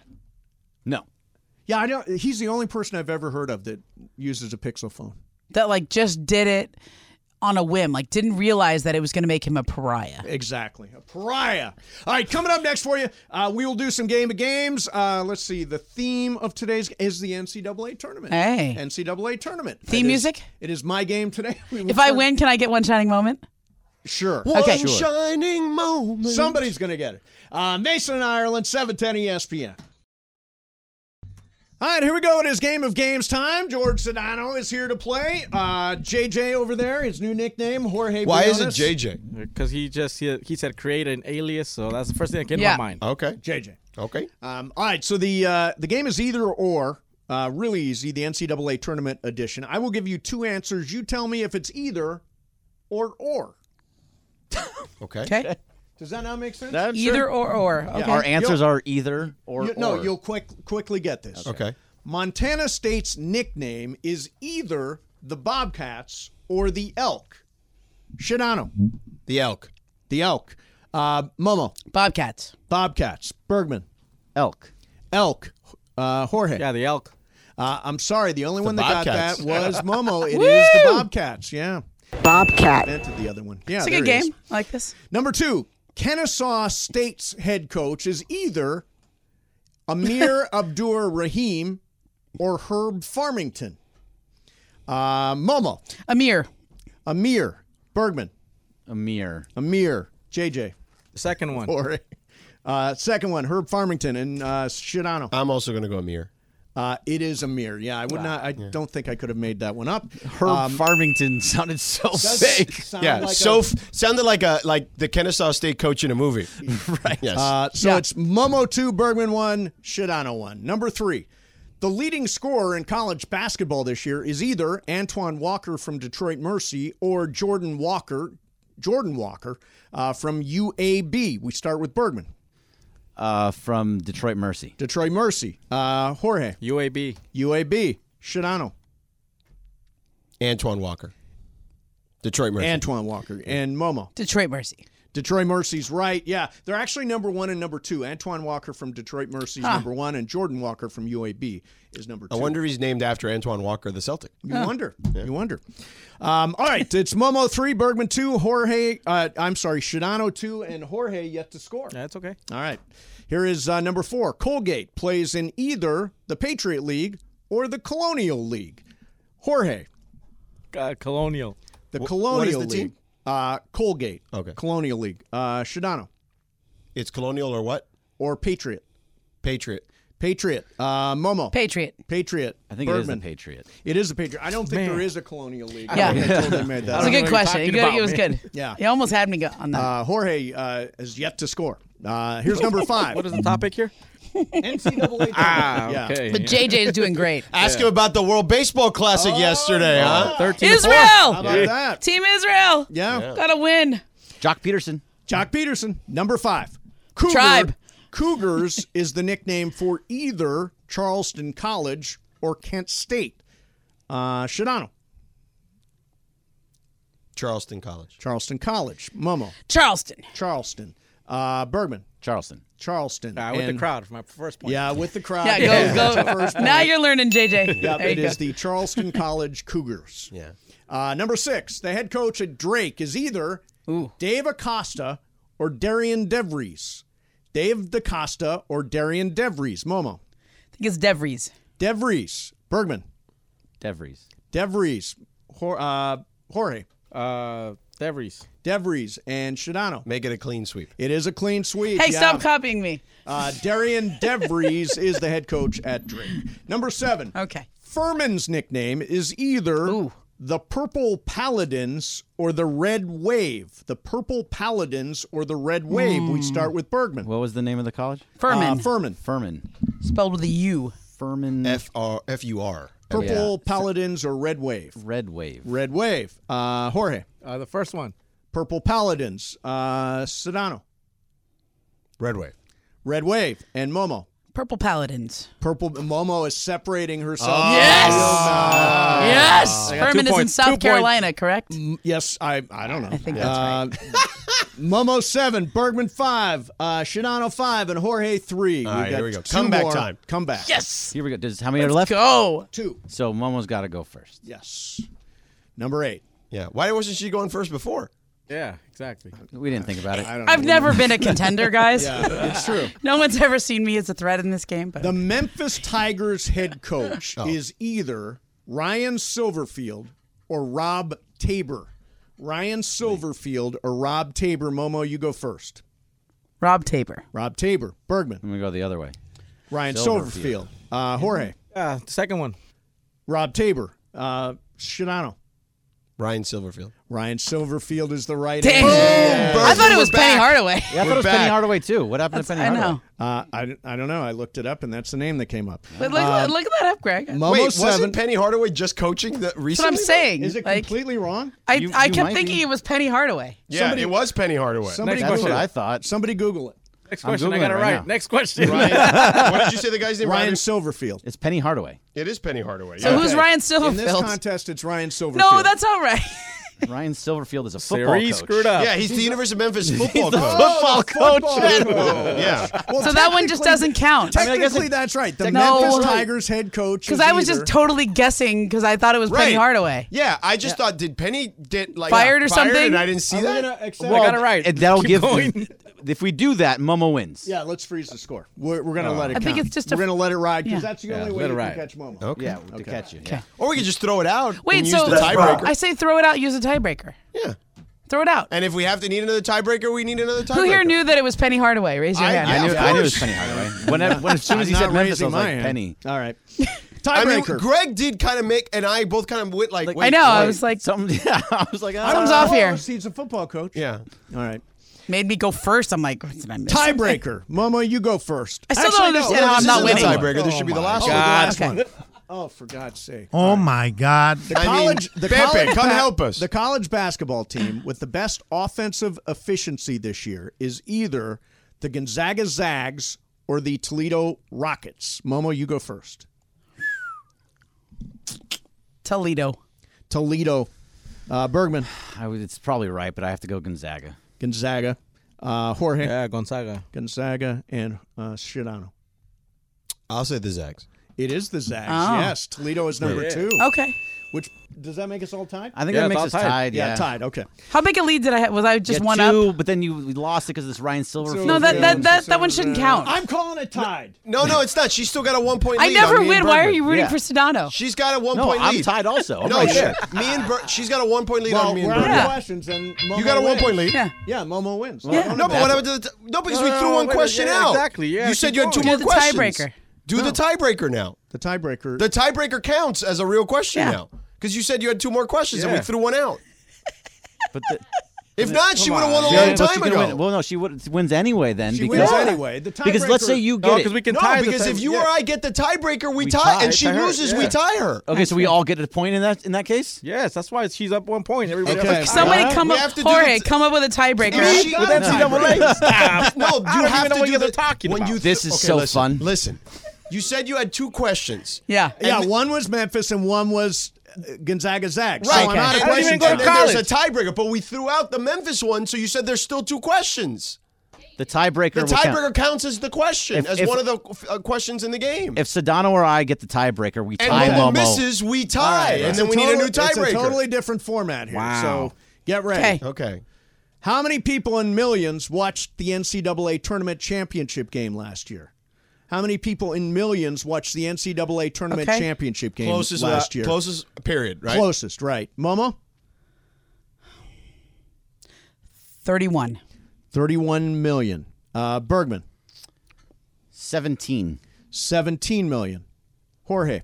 No. Yeah, I don't. He's the only person I've ever heard of that uses a Pixel phone. That like just did it on a whim, like didn't realize that it was going to make him a pariah. Exactly. A pariah. All right, coming up next for you, we will do some game of games. Let's see. The theme of today's is the NCAA tournament. Hey. NCAA tournament. Theme It is- music? It is my game today. We will If I start- win, can I get one shining moment? Sure. Okay. One shining moment. Somebody's going to get it. Mason and Ireland, 710 ESPN. All right, here we go. It is Game of Games time. George Sedano is here to play. JJ over there, his new nickname, Jorge Why is it Briones. JJ? Because he said create an alias, so that's the first thing that came Yeah. to my mind. Okay. JJ. Okay. All right, so the game is either or. Really easy, the NCAA tournament edition. I will give you two answers. You tell me if it's either or. Okay. Okay. Does that not make sense? That's Either or. Okay. Our answers are either or. No, or. you'll quickly get this. Okay. Montana State's nickname is either the Bobcats or the Elk. Shadano, The elk. the Elk. Momo, Bobcats. Bobcats. Bergman, Elk. Elk. Jorge. Yeah, the elk. I'm sorry, the only one that Bobcats. got that was Momo. It is the Bobcats, yeah. Bobcat. Invented the other one. Yeah, It's a there good it is. game. I like this. Number 2, Kennesaw State's head coach is either Amir Abdur Rahim or Herb Farmington. Momo, Amir. Amir, Bergman, Amir. JJ, The second one. or second one, Herb Farmington, and Shadano. I'm also going to go Amir. It is Amir. Yeah, I would not. I don't think I could have made that one up. Herb Farmington sounded so fake. Sounded like the Kennesaw State coach in a movie. Right. Yes. So it's Momo 2, Bergman 1, Shidano 1. Number 3. The leading scorer in college basketball this year is either Antoine Walker from Detroit Mercy or Jordan Walker from UAB. We start with Bergman. From Detroit Mercy. Detroit Mercy. Jorge. UAB. UAB. Shidano. Antoine Walker. Detroit Mercy. Antoine Walker. And Momo. Detroit Mercy. Detroit Mercy's right. Yeah, they're actually number 1 and number 2. Antoine Walker from Detroit Mercy is number 1, and Jordan Walker from UAB is number 2. I wonder if he's named after Antoine Walker, the Celtic. You wonder. You wonder. All right, it's Momo 3, Bergman 2, Shidano 2, and Jorge yet to score. That's okay. All right. Here is number 4. Colgate plays in either the Patriot League or the Colonial League. Jorge. Colonial. The What Colonial is the League. team? Colgate. Okay. Colonial League. Shidano. It's Colonial or what? Or Patriot. Patriot. Patriot. Momo. Patriot. Patriot. I think Bergman. it is the Patriot. It is a Patriot. I don't think there is a Colonial League. Yeah. I think I totally made that That's up. a good what question. you're It talking was about, good. Yeah. You almost had me go on that. Jorge has yet to score. Here's number 5. What is the topic here? NCAA. Ah, okay. But JJ is doing great. Ask him about the World Baseball Classic yesterday, huh? 13 Israel! How about that? Team Israel! Yeah. Gotta win. Jock Peterson. Jock Peterson, number 5. Tribe. Cougars is the nickname for either Charleston College or Kent State. Shidano. Charleston College. Charleston College. Momo. Charleston. Charleston. Bergman. Charleston. Charleston. With the And- crowd for my first point. Yeah, with the crowd. Yeah, go. First Now point. you're learning, JJ. Yep, There it you is go. the Charleston College Cougars. Yeah. Number 6, the head coach at Drake is either Dave Acosta or Darian DeVries. Dave DaCosta or Darian DeVries. Momo. I think it's DeVries. DeVries. Bergman. DeVries. DeVries. Jorge. DeVries. DeVries and Shidano. Make it a clean sweep. It is a clean sweep. Hey, yeah. stop copying me. Darian DeVries is the head coach at Drake. Number 7. Okay. Furman's nickname is either the Purple Paladins or the Red Wave. The Purple Paladins or the Red Wave. We start with Bergman. What was the name of the college? Furman. Furman. Furman. Spelled with a U. Furman. F-U-R. Purple Paladins or Red Wave. Red Wave. Red Wave. Jorge. The first one. Purple Paladins. Sedano. Red Wave. Red Wave. And Momo. Purple Paladins. Purple. Momo is separating herself. Yes! Yes! I got Furman 2 is in points. 2 South points. Carolina, correct? Yes, I don't know. I think that's right. Momo 7, Bergman 5, Shidano 5, and Jorge 3. All right, here we go. 2 Comeback more. time. Comeback. Yes! Here we go. How many are left? Go! 2. So Momo's got to go first. Yes. Number 8. Yeah. Why wasn't she going first before? Yeah, exactly. We didn't think about it. I don't know. I've never been a contender, guys. Yeah, it's true. No one's ever seen me as a threat in this game. But The Memphis Tigers head coach is either Ryan Silverfield or Rob Tabor. Ryan Silverfield or Rob Tabor. Momo, you go first. Rob Tabor. Rob Tabor. Bergman. I'm going to go the other way. Ryan Silverfield. Silverfield. Jorge. The second one. Rob Tabor. Shidano. Ryan Silverfield. Ryan Silverfield is the right Dang. answer. I thought it was we're Penny back. Hardaway. Yeah, I thought it was back. Penny Hardaway, too. What happened to Penny I Hardaway? know. I don't know. I looked it up, and that's the name that came up. But look that up, Greg. That's Momo Wait, 7. wasn't Penny Hardaway just coaching recently? what I'm saying. Is it Like, completely wrong? I You kept might thinking be. it was Penny Hardaway. Yeah, it was Penny Hardaway. Somebody Next That's Google what it. I thought. Somebody Google it. Next I'm question. I Googling got it it right right. now. Next question. What did you say the guy's name? Ryan Silverfield. It's Penny Hardaway. It is Penny Hardaway. So yeah. who's Ryan In this Silverfield? contest, it's Ryan Silverfield. No, that's all right. Ryan Silverfield is a football Siri coach. screwed up. Yeah, he's the University of Memphis football coach. Football coach. Yeah. Well, So that one just technically- doesn't count. Technically, that's right. The No. Memphis Tigers head coach. Because I was just totally guessing because I thought it was Penny Right. Hardaway. Yeah, I just thought, did Penny get like Fired or something? And I didn't see that. I got it right. And that'll Keep give. going. If we do that, Momo wins. Yeah, let's freeze the score. We're going to let it I think count. it's just We're a- going to let it ride because Yeah. that's the only way let you it can ride. catch Momo. Okay. Yeah, to catch you. Yeah. Or we could just throw it out. Wait, and so use the tiebreaker. I say throw it out, use a tiebreaker. Yeah. Throw it out. And if we have to need another tiebreaker, we need another tiebreaker. Who here knew that it was Penny Hardaway? Raise your hand. I knew of it was course. Penny Hardaway. When as soon as he I'm said not Memphis, I raising was my like, hand. Penny. All right. I mean, Tiebreaker. Greg did kind of make, and I both kind of went like, wait, I know. I wait. was like, Something. Yeah, I was like, Someone's off here. He's a football coach. Yeah. All right. made me go first. I'm like, did I miss Tiebreaker. Momo, you go first. I still don't understand how I'm this not isn't winning. a tiebreaker. This should be the last one. last Okay. one. Oh, for God's sake. Oh my God. The college, the Pepe, college come help us. The college basketball team with the best offensive efficiency this year is either the Gonzaga Zags or the Toledo Rockets. Momo, you go first. Toledo. Toledo. Bergman. It's probably right, but I have to go Gonzaga. Gonzaga. Jorge. Yeah, Gonzaga. Gonzaga and Shidano. I'll say the Zags. It is the Zags. Oh. Yes. Toledo is number 2. Okay. Which does that make us all tied? I think Yeah, that it's makes all us tied. tied. Yeah, tied. Okay. How big a lead did I have? Was I just Yeah, one two, up? but then you lost it because of this Ryan Silverfield. No, that one shouldn't count. I'm calling it tied. No, it's not. She's still got a 1 point lead. I never on me win. and Why are Bergman. you rooting Yeah. for Sedano? She's got a 1 No, point lead. I'm tied also. I'm No, right there. me and she's got a 1 point lead Well, on me and we're out Bergman. of Yeah. questions, and Momo You got a 1 point lead. Yeah. Yeah, Momo wins. Yeah. No, but what happened to the no? Because we threw one wait, question yeah, out. exactly, yeah, You said keep you had two going. more Do the questions. tiebreaker. Do the tiebreaker now. The tiebreaker. The tiebreaker counts as a real question Yeah. now. Because you said you had 2 more questions and we Yeah. threw one out. But the, If not, she would have won a on. long Yeah, but she time could ago. win. Well, no, she wins anyway. Then she because wins anyway. The because let's say tiebreaker- you No, get because it. we can No, tie because the if you or I get the tiebreaker, we We tie, tie. and she Tie her, loses, we yeah. tie her. Okay, so we all get a point in that case. Yes, that's why she's up 1 point. Everybody Okay. else. Somebody Alright, come we up. have to do Jorge, the- come up with a tiebreaker. If she- With NCAA. Stop. No, you don't have even know to what do you're the talking when about. you This is okay, so listen, fun. Listen, you said you had 2 questions. Yeah. Yeah, one was Memphis and one was Gonzaga Zags. Right. So I'm out of And I didn't even questions. go to and then there's a college. tiebreaker, but we threw out the Memphis one, so you said there's still 2 questions. The tiebreaker. The will count. tiebreaker counts as the question, If- as one of the questions in the game. If Sedano or I get the tiebreaker, we And tie Momo Momo. misses, we tie, All right, and it's then we need a new It's a tiebreaker. totally different format here. Wow. So get ready. Okay. Okay. How many people in millions watched the NCAA tournament championship game last year? How many people in millions watched the NCAA tournament Okay. championship game Closest last year? Closest period, right? Closest, right. Momo? 31. 31 million. Bergman? 17. 17 million. Jorge?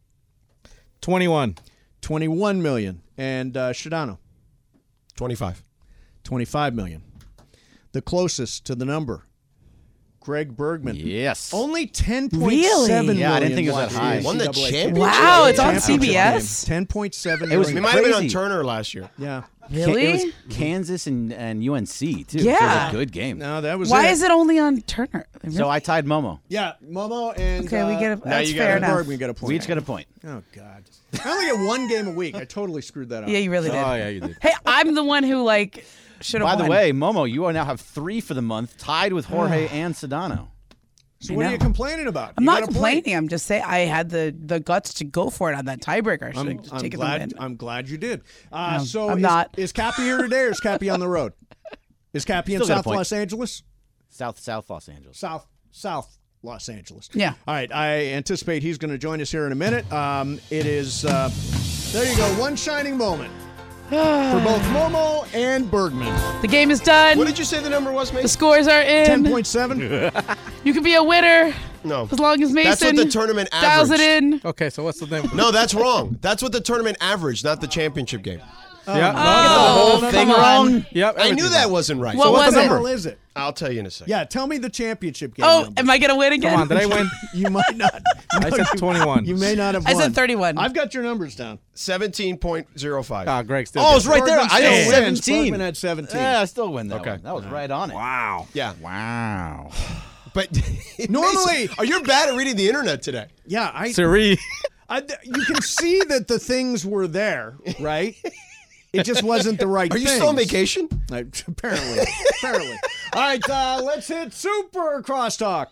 21. 21 million. And Shidano? 25. 25 million. The closest to the number, Greg Bergman. Yes. Only 10.7 Really? million. Yeah, I didn't think it was that watched high. the Won the NCAA championship? Wow, it's on championship CBS. game. 10.7 It was million. We might have been on Crazy. Turner last year. Yeah. Really? It was Kansas and UNC too. Yeah. So it was a good game. No, that was Why it. is it only on Turner? So I tied Momo. Yeah, Momo and Okay, we get a. That's you fair got enough. Bergman get a point. We each got a point. Oh God! I only get one game a week. I totally screwed that up. Yeah, you really did. Oh, yeah, you did. Hey, I'm the one who should have By won. the way, Momo, you now have 3 for the month, tied with Jorge and Sedano. So what are know. you complaining about? I'm You not got a point. complaining. I'm just saying I had the guts to go for it on that tiebreaker. I should have just I'm taken glad. the win. I'm glad you did. So I'm is, not. Is Cappy here today, or is Cappy on the road? Is Cappy in Still got a South point. Los Angeles? South Los Angeles. South Los Angeles. Yeah. All right. I anticipate he's going to join us here in a minute. It is. There you go. One shining moment for both Momo and Bergman. The game is done. What did you say the number was, The Mason? scores are in. 10.7. You can be a winner No. as long as Mason That's what the tournament dials it averaged. in. Okay, so what's the name? No, that's wrong. That's what the tournament averaged, not the championship game. Yeah. Oh, Whole thing come on. wrong. Yep. I knew that wasn't right. What So was What the it? hell is it? I'll tell you in a second. Yeah, tell me the championship game. Oh, number. am I going to win again? Come on, did I win? You might not. I said 21. You may not have I won. said 31. I've got your numbers down. 17.05. Ah, Greg still. Oh, gets it's right there. Bergman I still had wins. 17. Bergman had 17. Yeah, I still win that Okay. one. That was right on it. Wow. Yeah. Wow. But Normally- Mason, you're bad at reading the internet today. Yeah, Siri. you can see that the things were there, right? It just wasn't the right Are you things. still on vacation? Apparently. Apparently. All right, let's hit Super Crosstalk.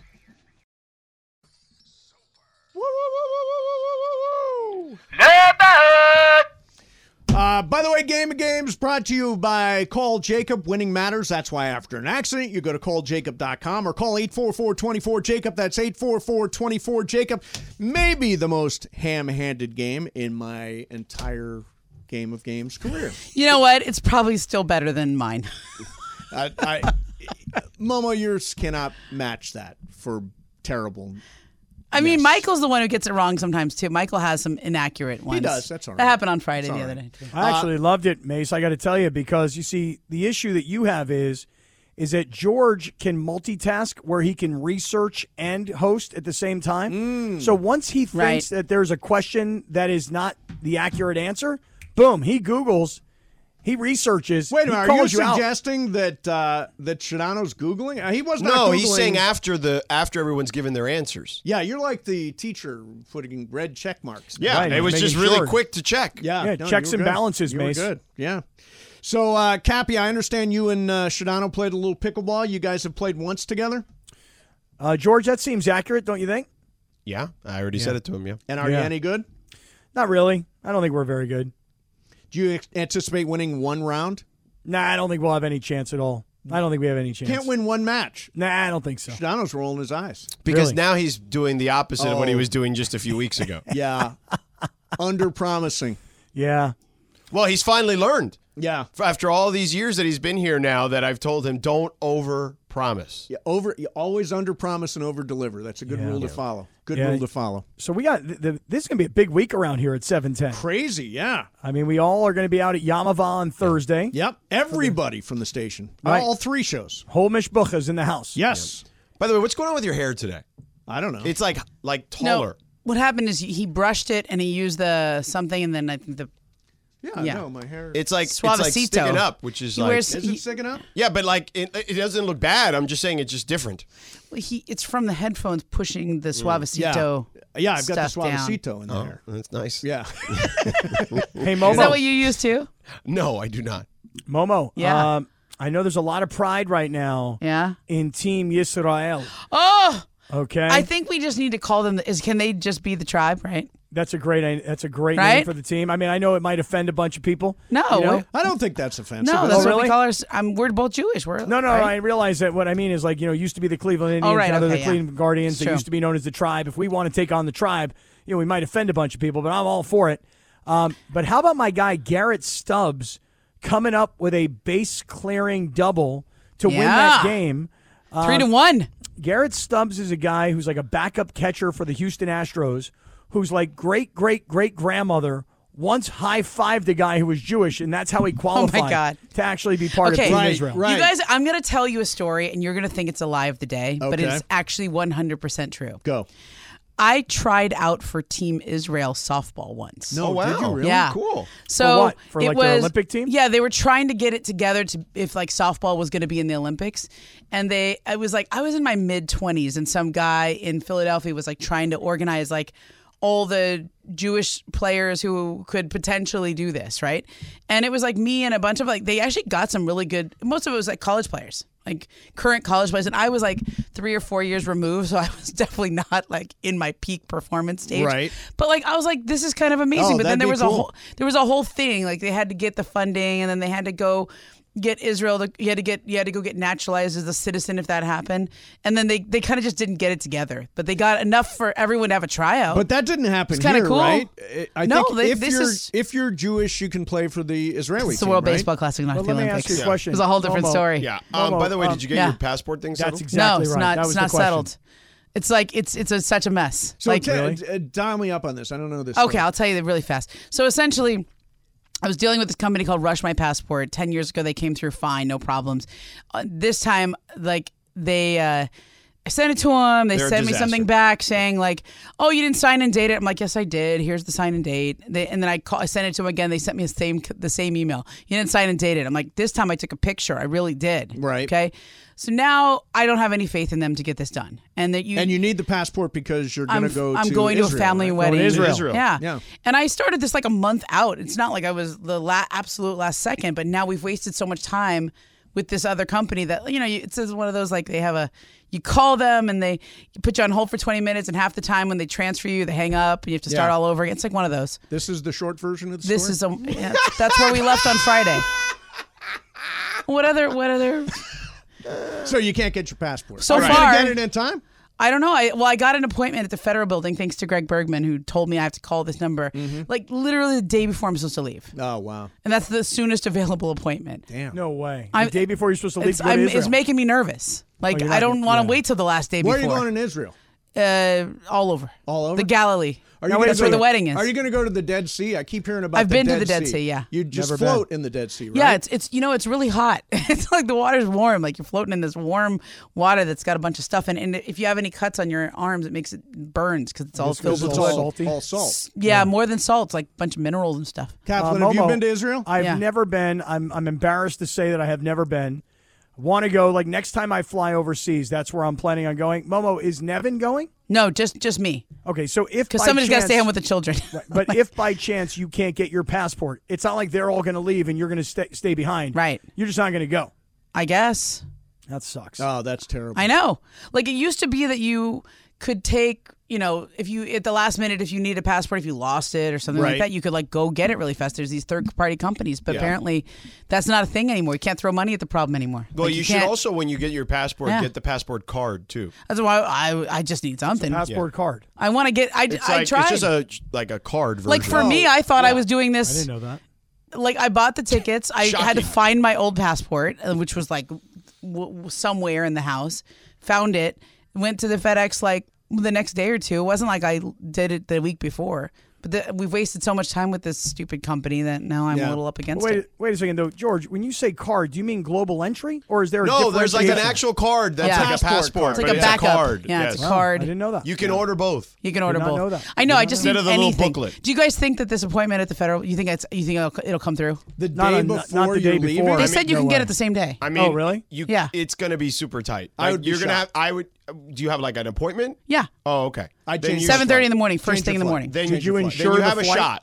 Woo, woo, woo, woo, woo, woo, woo. By the way, Game of Games brought to you by Call Jacob. Winning matters. That's why after an accident, you go to calljacob.com or call 844-24-JACOB. That's 844-24-JACOB. Maybe the most ham-handed game in my entire Game of Games career. You know what? It's probably still better than mine. Momo, yours cannot match that for terrible. I mean, Michael's the one who gets it wrong sometimes, too. Michael has some inaccurate ones. He does. That's all right. That happened on Friday That's the all other right. day, too. I actually loved it, Mace. I got to tell you, because you see, the issue that you have is that George can multitask where he can research and host at the same time. So once he thinks that there's a question that is not the accurate answer, boom, he Googles, he researches. Wait a minute, he are you calls out. suggesting that that Shadano's Googling? He was not No, Googling. he's saying after everyone's given their answers. Yeah, you're like the teacher putting red check marks. Yeah, Right, it was making just really sure. quick to check. Yeah, Yeah, no, checks you were and good. balances, You were Mace. good. Yeah. So, Cappy, I understand you and Shadano played a little pickleball. You guys have played once together? George, that seems accurate, don't you think? Yeah, I already said it to him, yeah. And are you Yeah. any good? Not really. I don't think we're very good. Do you anticipate winning one round? Nah, I don't think we'll have any chance at all. I don't think we have any chance. Can't win one match. Nah, I don't think so. Shadano's rolling his eyes. Because Really? now he's doing the opposite of what he Oh. was doing just a few weeks ago. Yeah. Under-promising. Yeah. Well, he's finally learned. Yeah. After all these years that he's been here now, that I've told him, don't over-promise. You always under-promise and over-deliver. That's a good rule to follow. Good Yeah. rule to follow. So we got this is going to be a big week around here at 7:10. Crazy, yeah. I mean, we all are going to be out at Yamava on Thursday. Yep. Everybody from the station. Right. All three shows. Whole Mishbucha's in the house. Yes. By the way, what's going on with your hair today? I don't know. It's like No, taller. what happened is he brushed it and he used the something, and then I think yeah. no, my hair. It's like Suavecito. sticking up, which is He like wears- Is it sticking up? yeah, but like it doesn't look bad. I'm just saying it's just different. it's from the headphones pushing the Suavecito. Yeah, I've got the stuff down. Suavecito in there. That's nice. Yeah. Hey, Momo. Is that what you use too? No, I do not. Momo. Yeah. I know there's a lot of pride right now Yeah. in Team Yisrael. Oh, Okay. I think we just need to call them. Can they just be the tribe, right? That's a great name Right? for the team. I mean, I know it might offend a bunch of people. No. You know? I don't think that's offensive. No, is that's it? what we really? call ours. We're both Jewish. We're No, right? I realize that what I mean is like, used to be the Cleveland Indians, right, now they're okay, the yeah. Cleveland Guardians. It's They true. used to be known as the tribe. If we want to take on the tribe, we might offend a bunch of people, but I'm all for it. But how about my guy Garrett Stubbs coming up with a base clearing double to win that Yeah. game? 3-1. Garrett Stubbs is a guy who's like a backup catcher for the Houston Astros, who's like great-great-great-grandmother once high-fived a guy who was Jewish, and that's how he qualified God. to actually be part of Okay. Team Right, Israel. right. You guys, I'm going to tell you a story, and you're going to think it's a lie of the day, but Okay. it's actually 100% true. Go. I tried out for Team Israel softball once. No, Oh, wow. did you really? Yeah. Cool. So what? For, it like, was, their Olympic team? Yeah, they were trying to get it together to if like softball was going to be in the Olympics, and I was in my mid-20s, and some guy in Philadelphia was like trying to organize like all the Jewish players who could potentially do this, right? And it was like me and a bunch of they actually got some really good. Most of it was like college players, like current college players, and I was like 3 or 4 years removed, so I was definitely not like in my peak performance stage. Right. But like I was like, this is kind of amazing. Oh, but then that'd there be was cool. there was a whole thing, like they had to get the funding, and then they had to go get Israel. You had to go get naturalized as a citizen if that happened, and then they kind of just didn't get it together. But they got enough for everyone to have a tryout. But that didn't happen It's kinda here, cool. right? I No, think this if is- you're Jewish, you can play for the Israeli it's the team, World right? Baseball Classic, not Well, the let me Olympics. ask you a question. It was a whole different Momo. story. Yeah. Momo, By the way, did you get yeah. your passport thing settled? That's exactly no, it's right. not. That was It's the not question. settled. It's like it's such a mess. So like, dial me up on this. I don't know this. okay, story. I'll tell you really fast. So essentially, I was dealing with this company called Rush My Passport. 10 years ago, they came through fine, no problems. This time, like I sent it to them. They They're a sent me disaster. something back saying like, "Oh, you didn't sign and date it." I'm like, "Yes, I did. Here's the sign and date." And then I sent it to them again. They sent me the same email. You didn't sign and date it. I'm like, "This time I took a picture. I really did." Right. Okay. So now I don't have any faith in them to get this done, and that And you need the passport because you're going to go I'm to going to a Israel, family right? wedding. Israel. Israel. Yeah. Yeah. And I started this like a month out. It's not like I was the absolute last second, but now we've wasted so much time with this other company that, it says one of those, like they have you call them and they put you on hold for 20 minutes, and half the time when they transfer you, they hang up and you have to start Yeah. all over again. It's like one of those. This is the short version of the This story? is that's where we left on Friday. What other? So you can't get your passport. So Are you far- gonna get it in time? I don't know. I got an appointment at the Federal Building thanks to Greg Bergman, who told me I have to call this number like literally the day before I'm supposed to leave. Oh, wow. And that's the soonest available appointment. Damn. No way. The day before you're supposed to leave to go to It's Israel. making me nervous. Like, you're I not don't gonna- want to yeah. wait till the last day Where before. are you going in Israel? All over. All over? The Galilee. Are you Now, gonna that's go where to- the wedding is. Are you going to go to the Dead Sea? I keep hearing about I've the been to Dead the Dead Sea, yeah. You just Never float in the Dead Sea, right? Yeah, it's it's really hot. It's like the water's warm. Like you're floating in this warm water that's got a bunch of stuff in it. And if you have any cuts on your arms, it makes it burns because it's all filled with all oil. salty? all salt. Yeah, more than salt. It's like a bunch of minerals and stuff. Kaplan, have you Momo, been to Israel? I've Yeah. never been. I'm embarrassed to say that I have never been. Want to go, like, next time I fly overseas, that's where I'm planning on going. Momo, is Nevin going? No, just me. Okay, so if Because by somebody's got to stay chance- home with the children. But if by chance you can't get your passport, it's not like they're all going to leave and you're going to stay behind. Right. You're just not going to go. I guess. That sucks. Oh, that's terrible. I know. Like it used to be that you could take, if you at the last minute, if you need a passport, if you lost it or something Right. like that, you could like go get it really fast. There's these third-party companies, but apparently that's not a thing anymore. You can't throw money at the problem anymore. Well, Like, you should can't- also, when you get your passport, Yeah. get the passport card too. That's why I just need something. Passport card. I want to get. I tried. It's just a card version. Like for me, I thought I was doing I this. didn't know that. Like I bought the tickets. I had to Shocking. find my old passport, which was like somewhere in the house. Found it. Went to the FedEx like the next day or two. It wasn't like I did it the week before. But we've wasted so much time with this stupid company that now I'm a little up against it. Wait a second, though. George, when you say card, do you mean global entry? Or is there a No, there's like an differentiation? actual card that's Yeah. like a Passport passport. card. It's like but a backup. a card. Yeah, yes. it's a Oh, card. I didn't know that. You can order both. You can order not both. know that. I know. I Did just not need know that. Instead of the little anything. booklet. Do you guys think that this appointment at the federal? You think it'll come through? The Not day on- before not the day you're before. leaving? They I said you no can get way. it the same day. I mean, Oh, really? Yeah. It's going to be super tight. I would be you're going to have. shocked. I would. Do you have like an appointment? Yeah. Oh, okay. I'd Then change you- your 7:30 in the flight. morning, first Change thing in your the flight. morning. Then Did you then insure you the have a flight? shot.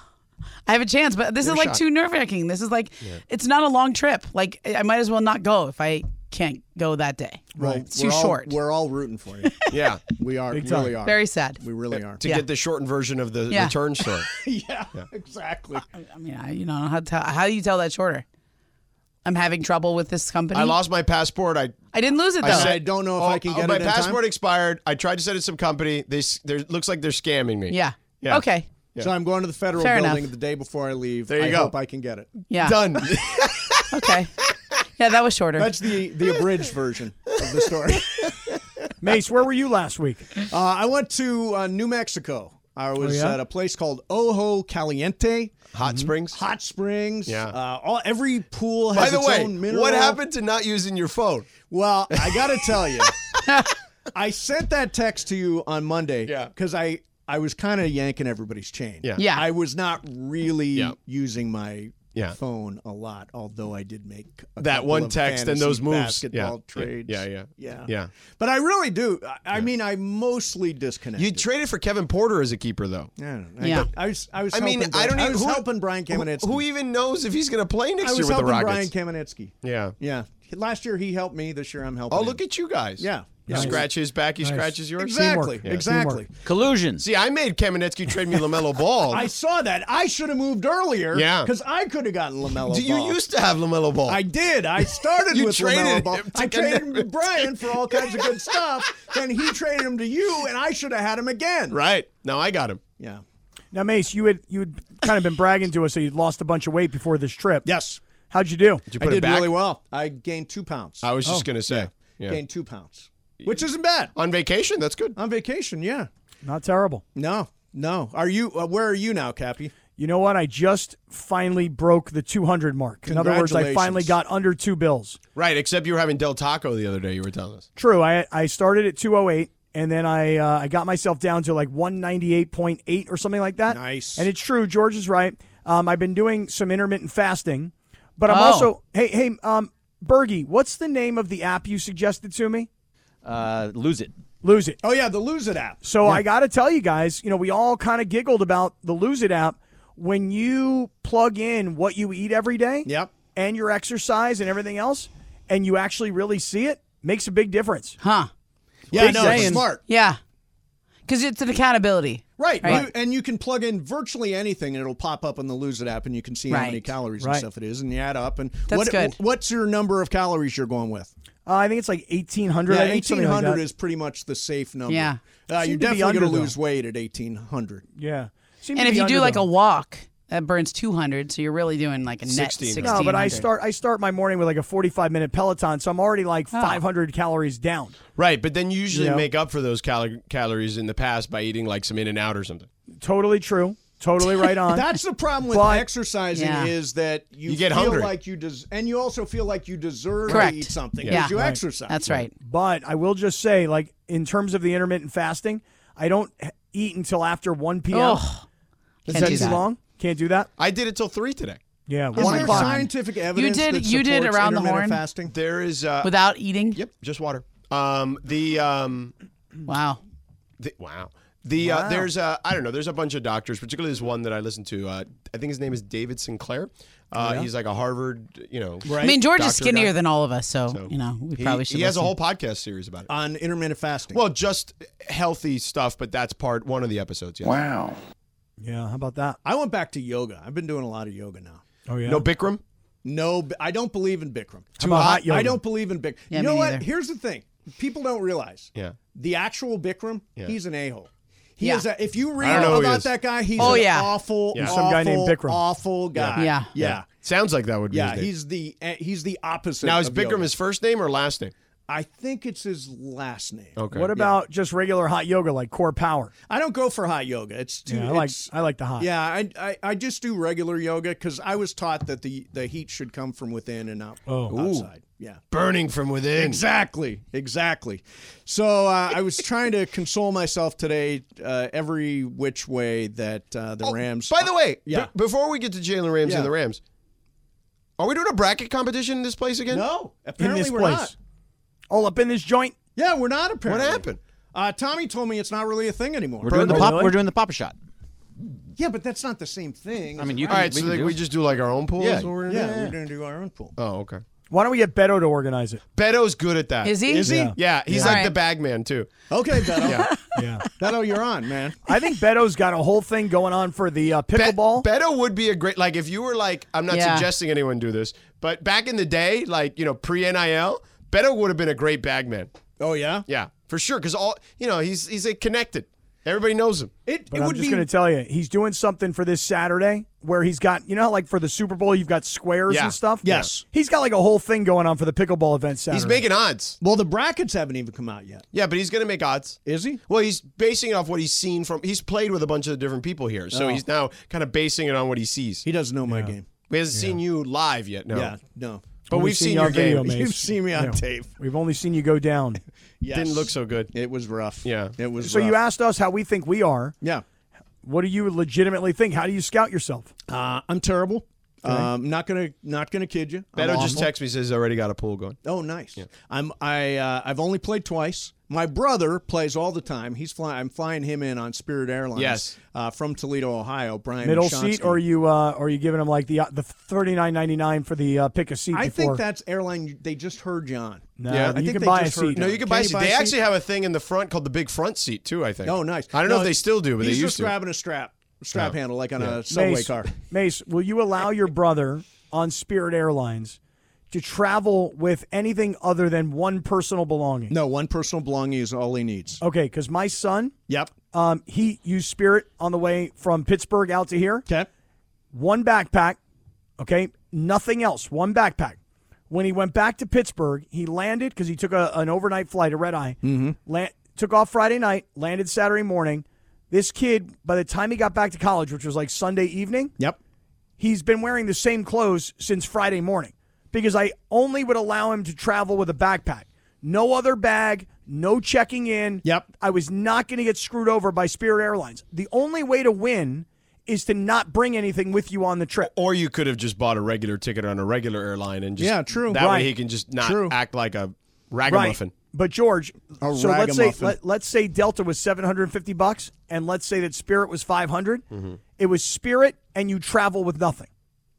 I have a chance, but this is like shot. too nerve-wracking. This is like, it's not a long trip. Like, I might as well not go if I can't go that day. Well, It's too we're all- short. We're all rooting for you. Yeah. We are. Big time. Really are. Very sad. We really are. To Yeah. get the shortened version of the Yeah. return story. Yeah, exactly. I mean, you know how do you tell that shorter? I'm having trouble with this company. I lost my passport. I didn't lose it though. I don't know if I can get my it in time. passport expired. I tried to send it to some company. There looks like they're scamming me. yeah. Yeah. Okay. So I'm going to the federal Fair building enough. the day before I leave. There you I go. hope I can get it. Yeah. Done. Okay. Yeah, that was shorter. That's the abridged version of the story. Mace, where were you last week? I went to New Mexico. I was yeah? at a place called Ojo Caliente. Hot springs. Hot springs. Yeah. Every pool By has the its way, own mineral. what happened to not using your phone? Well, I got to tell you, I sent that text to you on Monday Yeah. because I was kind of yanking everybody's chain. Yeah. Yeah. I was not really Yeah. using my Yeah. phone a lot, although I did make That couple one of text and fantasy those moves. basketball Yeah. trades. Yeah. But I really do. I mean, I mostly disconnected. You traded for Kevin Porter as a keeper, though. Yeah. Yeah. I was I mean, helping I don't I even was who- helping Brian Kamenetsky. Who even knows if he's going to play next I year was with the helping Brian Rockets? Kamenetsky. Yeah. Yeah. Last year he helped me. This year I'm helping Oh, him. look at you guys. Yeah. You scratch his back, he scratches yours. Exactly. Teamwork. Exactly. Collusion. See, I made Kamenetsky trade me LaMelo Ball. I saw that. I should have moved earlier. Yeah. Because I could have gotten LaMelo You Ball. used to have LaMelo Ball. I did. I started You with traded LaMelo Ball. him to I traded him to Kamenetsky. Brian for all kinds of good stuff. Then he traded him to you, and I should have had him again. Right. Now I got him. Yeah. Now, Mace, you had kind of been bragging to us that you'd lost a bunch of weight before this trip. Yes. How'd you do? Did you I put it did back? really well. I gained 2 pounds. I was just going to say. Yeah. Gained 2 pounds, which isn't bad. On vacation, that's good. On vacation, yeah. Not terrible. No. Are you? Where are you now, Cappy? You know what? I just finally broke the 200 mark. In other words, I finally Congratulations. got under 2 bills. Right, except you were having Del Taco the other day, you were telling us. True. I started at 208, and then I got myself down to like 198.8 or something like that. Nice. And it's true. George is right. I've been doing some intermittent fasting, but I'm Oh. also hey Bergie, what's the name of the app you suggested to me? Lose it. Lose It. Oh yeah, the Lose It app. So I got to tell you guys, we all kind of giggled about the Lose It app. When you plug in what you eat every day Yep. and your exercise and everything else, and you actually really see it, makes a big difference. Huh. Yeah, Big no, it's saying. smart. Yeah. Because it's an accountability. Right. Right. And you can plug in virtually anything, and it'll pop up on the Lose It app, and you can see how many Right. calories and Right. stuff it is, and you add up. And That's good. What's your number of calories you're going with? I think it's like 1,800. Yeah, I think, something like 1,800 that. is pretty much the safe number. Yeah. You're Seem to be definitely under, going to though. lose weight at 1,800. Yeah. Seem And to if be you do under, like though. a walk, that burns 200, so you're really doing like a net 1600. 1600. No, but I start my morning with like a 45-minute Peloton, so I'm already like Oh. 500 calories down. Right, but then you usually Yeah. make up for those calories in the past by eating like some In-N-Out or something. Totally true. Totally right on. That's the problem with But- exercising Yeah. is that you get feel hungry. like you and you also feel like you deserve Correct. to eat something Yeah. because you Right. exercise. That's right. But I will just say, like, in terms of the intermittent fasting, I don't eat until after 1 p.m. Oh, Is can't that do too that. long? Can't do that? I did it till 3 today. Yeah, Is 1 there o'clock. scientific evidence that you did supports around the intermittent horn? fasting? There is Without eating? Yep, just water. Wow. There's I don't know. There's a bunch of doctors, particularly this one that I listen to. I think his name is David Sinclair. He's like a Harvard, Right. I mean, George is Doctor skinnier guy. than all of us, so we probably should He has a listen. whole podcast series about it. On intermittent fasting. Well, just healthy stuff, but that's one of the episodes. Yeah. Yeah, how about that? I went back to yoga. I've been doing a lot of yoga now. Oh, yeah. No Bikram. No, I don't believe in Bikram. How about hot yoga? I don't believe in Bikram. Yeah, you know me what? neither. Here's the thing. People don't realize. Yeah. The actual Bikram, Yeah. he's an a-hole. He Yeah. is if you I don't read know who he about is. that guy, he's Oh, an yeah. awful, Yeah. awful, Some guy named Bikram. awful guy. Yeah. Sounds like that would be Yeah, his name. he's the opposite. Now, is of Bikram yoga. his first name or last name? I think it's his last name. Okay. What about just regular hot yoga like Core Power? I don't go for hot yoga. It's too. Yeah, it's- I like the hot. Yeah, I just do regular yoga because I was taught that the heat should come from within and not outside. Yeah. Burning from within. Exactly. So I was trying to console myself today every which way that the Rams. By the way, Yeah. before we get to Jalen Ramsey Yeah. and the Rams, are we doing a bracket competition in this place again? No, In apparently this we're place. not. All up in this joint? Yeah, we're not What apparently. happened? Tommy told me it's not really a thing anymore. We're doing the Really? We're doing the Papa Shot. Yeah, but that's not the same thing. I mean, you All can, right, so can like, do we it. just do like our own pools? Yeah. Or yeah, we're going to do our own pool. Oh, okay. Why don't we get Beto to organize it? Beto's good at that. Is he? Is he? Yeah. Yeah, he's Yeah. like All the right. bag man, too. Okay, Beto. Yeah. Yeah. Beto, you're on, man. I think Beto's got a whole thing going on for the pickleball. Beto would be a great, like, if you were like, I'm not Yeah. suggesting anyone do this, but back in the day, like, pre-NIL, Beto would have been a great bag man. Oh, yeah? Yeah, for sure, because he's connected. Everybody knows him. It But I'm would just be. going to tell you, he's doing something for this Saturday where he's got, how like for the Super Bowl, you've got squares Yeah. and stuff? Yes. He's got like a whole thing going on for the pickleball event Saturday. He's making odds. Well, the brackets haven't even come out yet. Yeah, but he's going to make odds. Is he? Well, he's basing it off what he's seen he's played with a bunch of different people here, so Oh. he's now kind of basing it on what he sees. He doesn't know my game. He hasn't seen you live yet, no. Yeah, no. But Only we've seen you your on video, game. Mace. You've seen me on Yeah. tape. We've only seen you go down. Yes. Didn't look so good. It was rough. Yeah. It was So rough. you asked us how we think we are. Yeah. What do you legitimately think? How do you scout yourself? I'm terrible. Not gonna kid you. I'm Beto just awful. texted me, says he's already got a pool going. Oh, nice. I've only played twice. My brother plays all the time. I'm flying him in on Spirit Airlines. Yes. From Toledo, Ohio. Brian Middle Mashonsky. seat, or are you giving him like the $39.99 for the pick a seat? I before? think that's airline. They just heard you on. No, Yeah. I you think can they buy a just heard seat. no, No, you can buy a you seat. buy They a seat? actually have a thing in the front called the big front seat, too, I think. Oh, nice. I don't know No, if they still do, but they he's used just to. grabbing a strap Oh. handle like on a subway Mace, car. Mace, will you allow your brother on Spirit Airlines to travel with anything other than one personal belonging? No, one personal belonging is all he needs. Okay, because my son, Yep. he used Spirit on the way from Pittsburgh out to here. Okay. One backpack, okay, nothing else, one backpack. When he went back to Pittsburgh, he landed because he took an overnight flight, a red eye. Mm-hmm. Took off Friday night, landed Saturday morning. This kid, by the time he got back to college, which was like Sunday evening, Yep. he's been wearing the same clothes since Friday morning because I only would allow him to travel with a backpack. No other bag, no checking in. Yep. I was not going to get screwed over by Spirit Airlines. The only way to win is to not bring anything with you on the trip. Or you could have just bought a regular ticket on a regular airline and just. Yeah, true. That Right. way he can just not True. act like a ragamuffin. But George, A so let's say ragamuffin. let's say Delta was $750 and let's say that Spirit was $500. Mm-hmm. It was Spirit and you travel with nothing.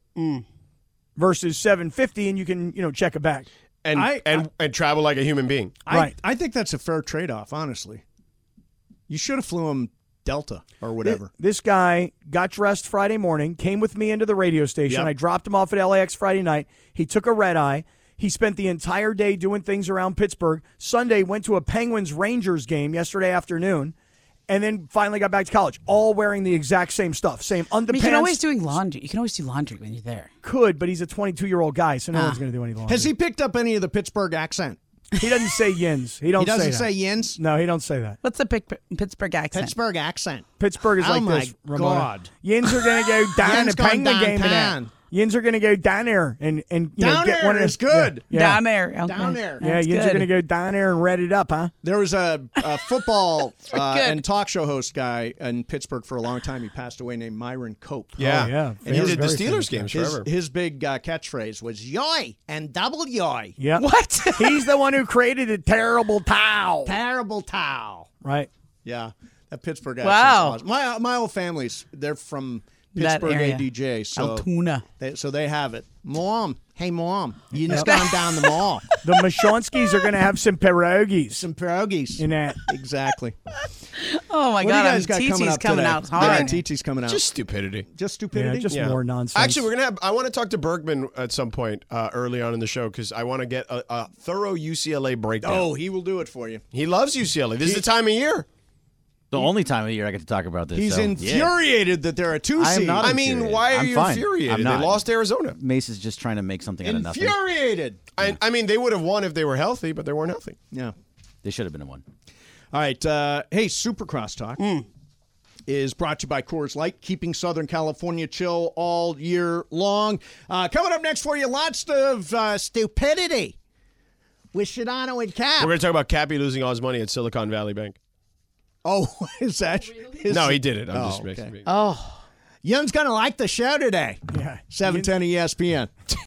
Versus $750 and you can, check a bag. And travel like a human being. Right. I think that's a fair trade-off, honestly. You should have flew him Delta or whatever. This guy got dressed Friday morning, came with me into the radio station. Yep. I dropped him off at LAX Friday night. He took a red eye. He spent the entire day doing things around Pittsburgh. Sunday, went to a Penguins-Rangers game yesterday afternoon, and then finally got back to college, all wearing the exact same stuff. Same underpants. You can always do laundry. You can always do laundry when you're there. Could, but he's a 22-year-old guy, so no one's going to do any laundry. Has he picked up any of the Pittsburgh accent? He doesn't say yins. He doesn't say that. yins? No, he don't say that. What's the Pittsburgh accent? Pittsburgh accent. Pittsburgh is Oh like my this, Ramona. God. Yins are going to go down Yins the going Penguin game downtown. tonight. Yins are going to go down there and you Down know, get there one of is the, good. Yeah. Down there. Okay. Down there. Yeah, That's Yins are good. going to go down there and red it up, huh? There was a football Good. and talk show host guy in Pittsburgh for a long time. He passed away named Myron Cope. Yeah. Oh, yeah. And he Very, did the very Steelers famous games guy. forever. His big catchphrase was "yoy" and double yoy. Yeah. What? He's the one who created the terrible towel. Terrible towel. Right. Yeah, that Pittsburgh Wow. accent's awesome. My whole family's they're from That Pittsburgh area. ADJ, so Altoona. they have it. Mom, hey mom, you just gone down the mall. The Mashonskis are going to have some pierogies Some pierogies. in that. Exactly. Oh, my What do God. you guys got coming TT's up coming today? out hard. TT's coming out. Just stupidity. Just Yeah, stupidity. just Yeah. more nonsense. Actually, I want to talk to Bergman at some point early on in the show because I want to get a thorough UCLA breakdown. Oh, he will do it for you. He loves UCLA. This is the time of year. The only time of year I get to talk about this. He's so, yeah. infuriated that there are two I am seeds. not I mean, infuriated. why are I'm you fine. infuriated? I'm They not. lost to Arizona. Mace is just trying to make something out of nothing. Infuriated. I mean, they would have won if they were healthy, but they weren't healthy. Yeah. They should have been a one. All right. Hey, Supercross Talk is brought to you by Coors Light, keeping Southern California chill all year long. Coming up next for you, lots of stupidity with Shadano and Cap. We're going to talk about Cappy losing all his money at Silicon Valley Bank. Oh, is that? No, he did it. I'm Oh, just okay. making. Oh. Young's going to like the show today. Yeah. 710 ESPN.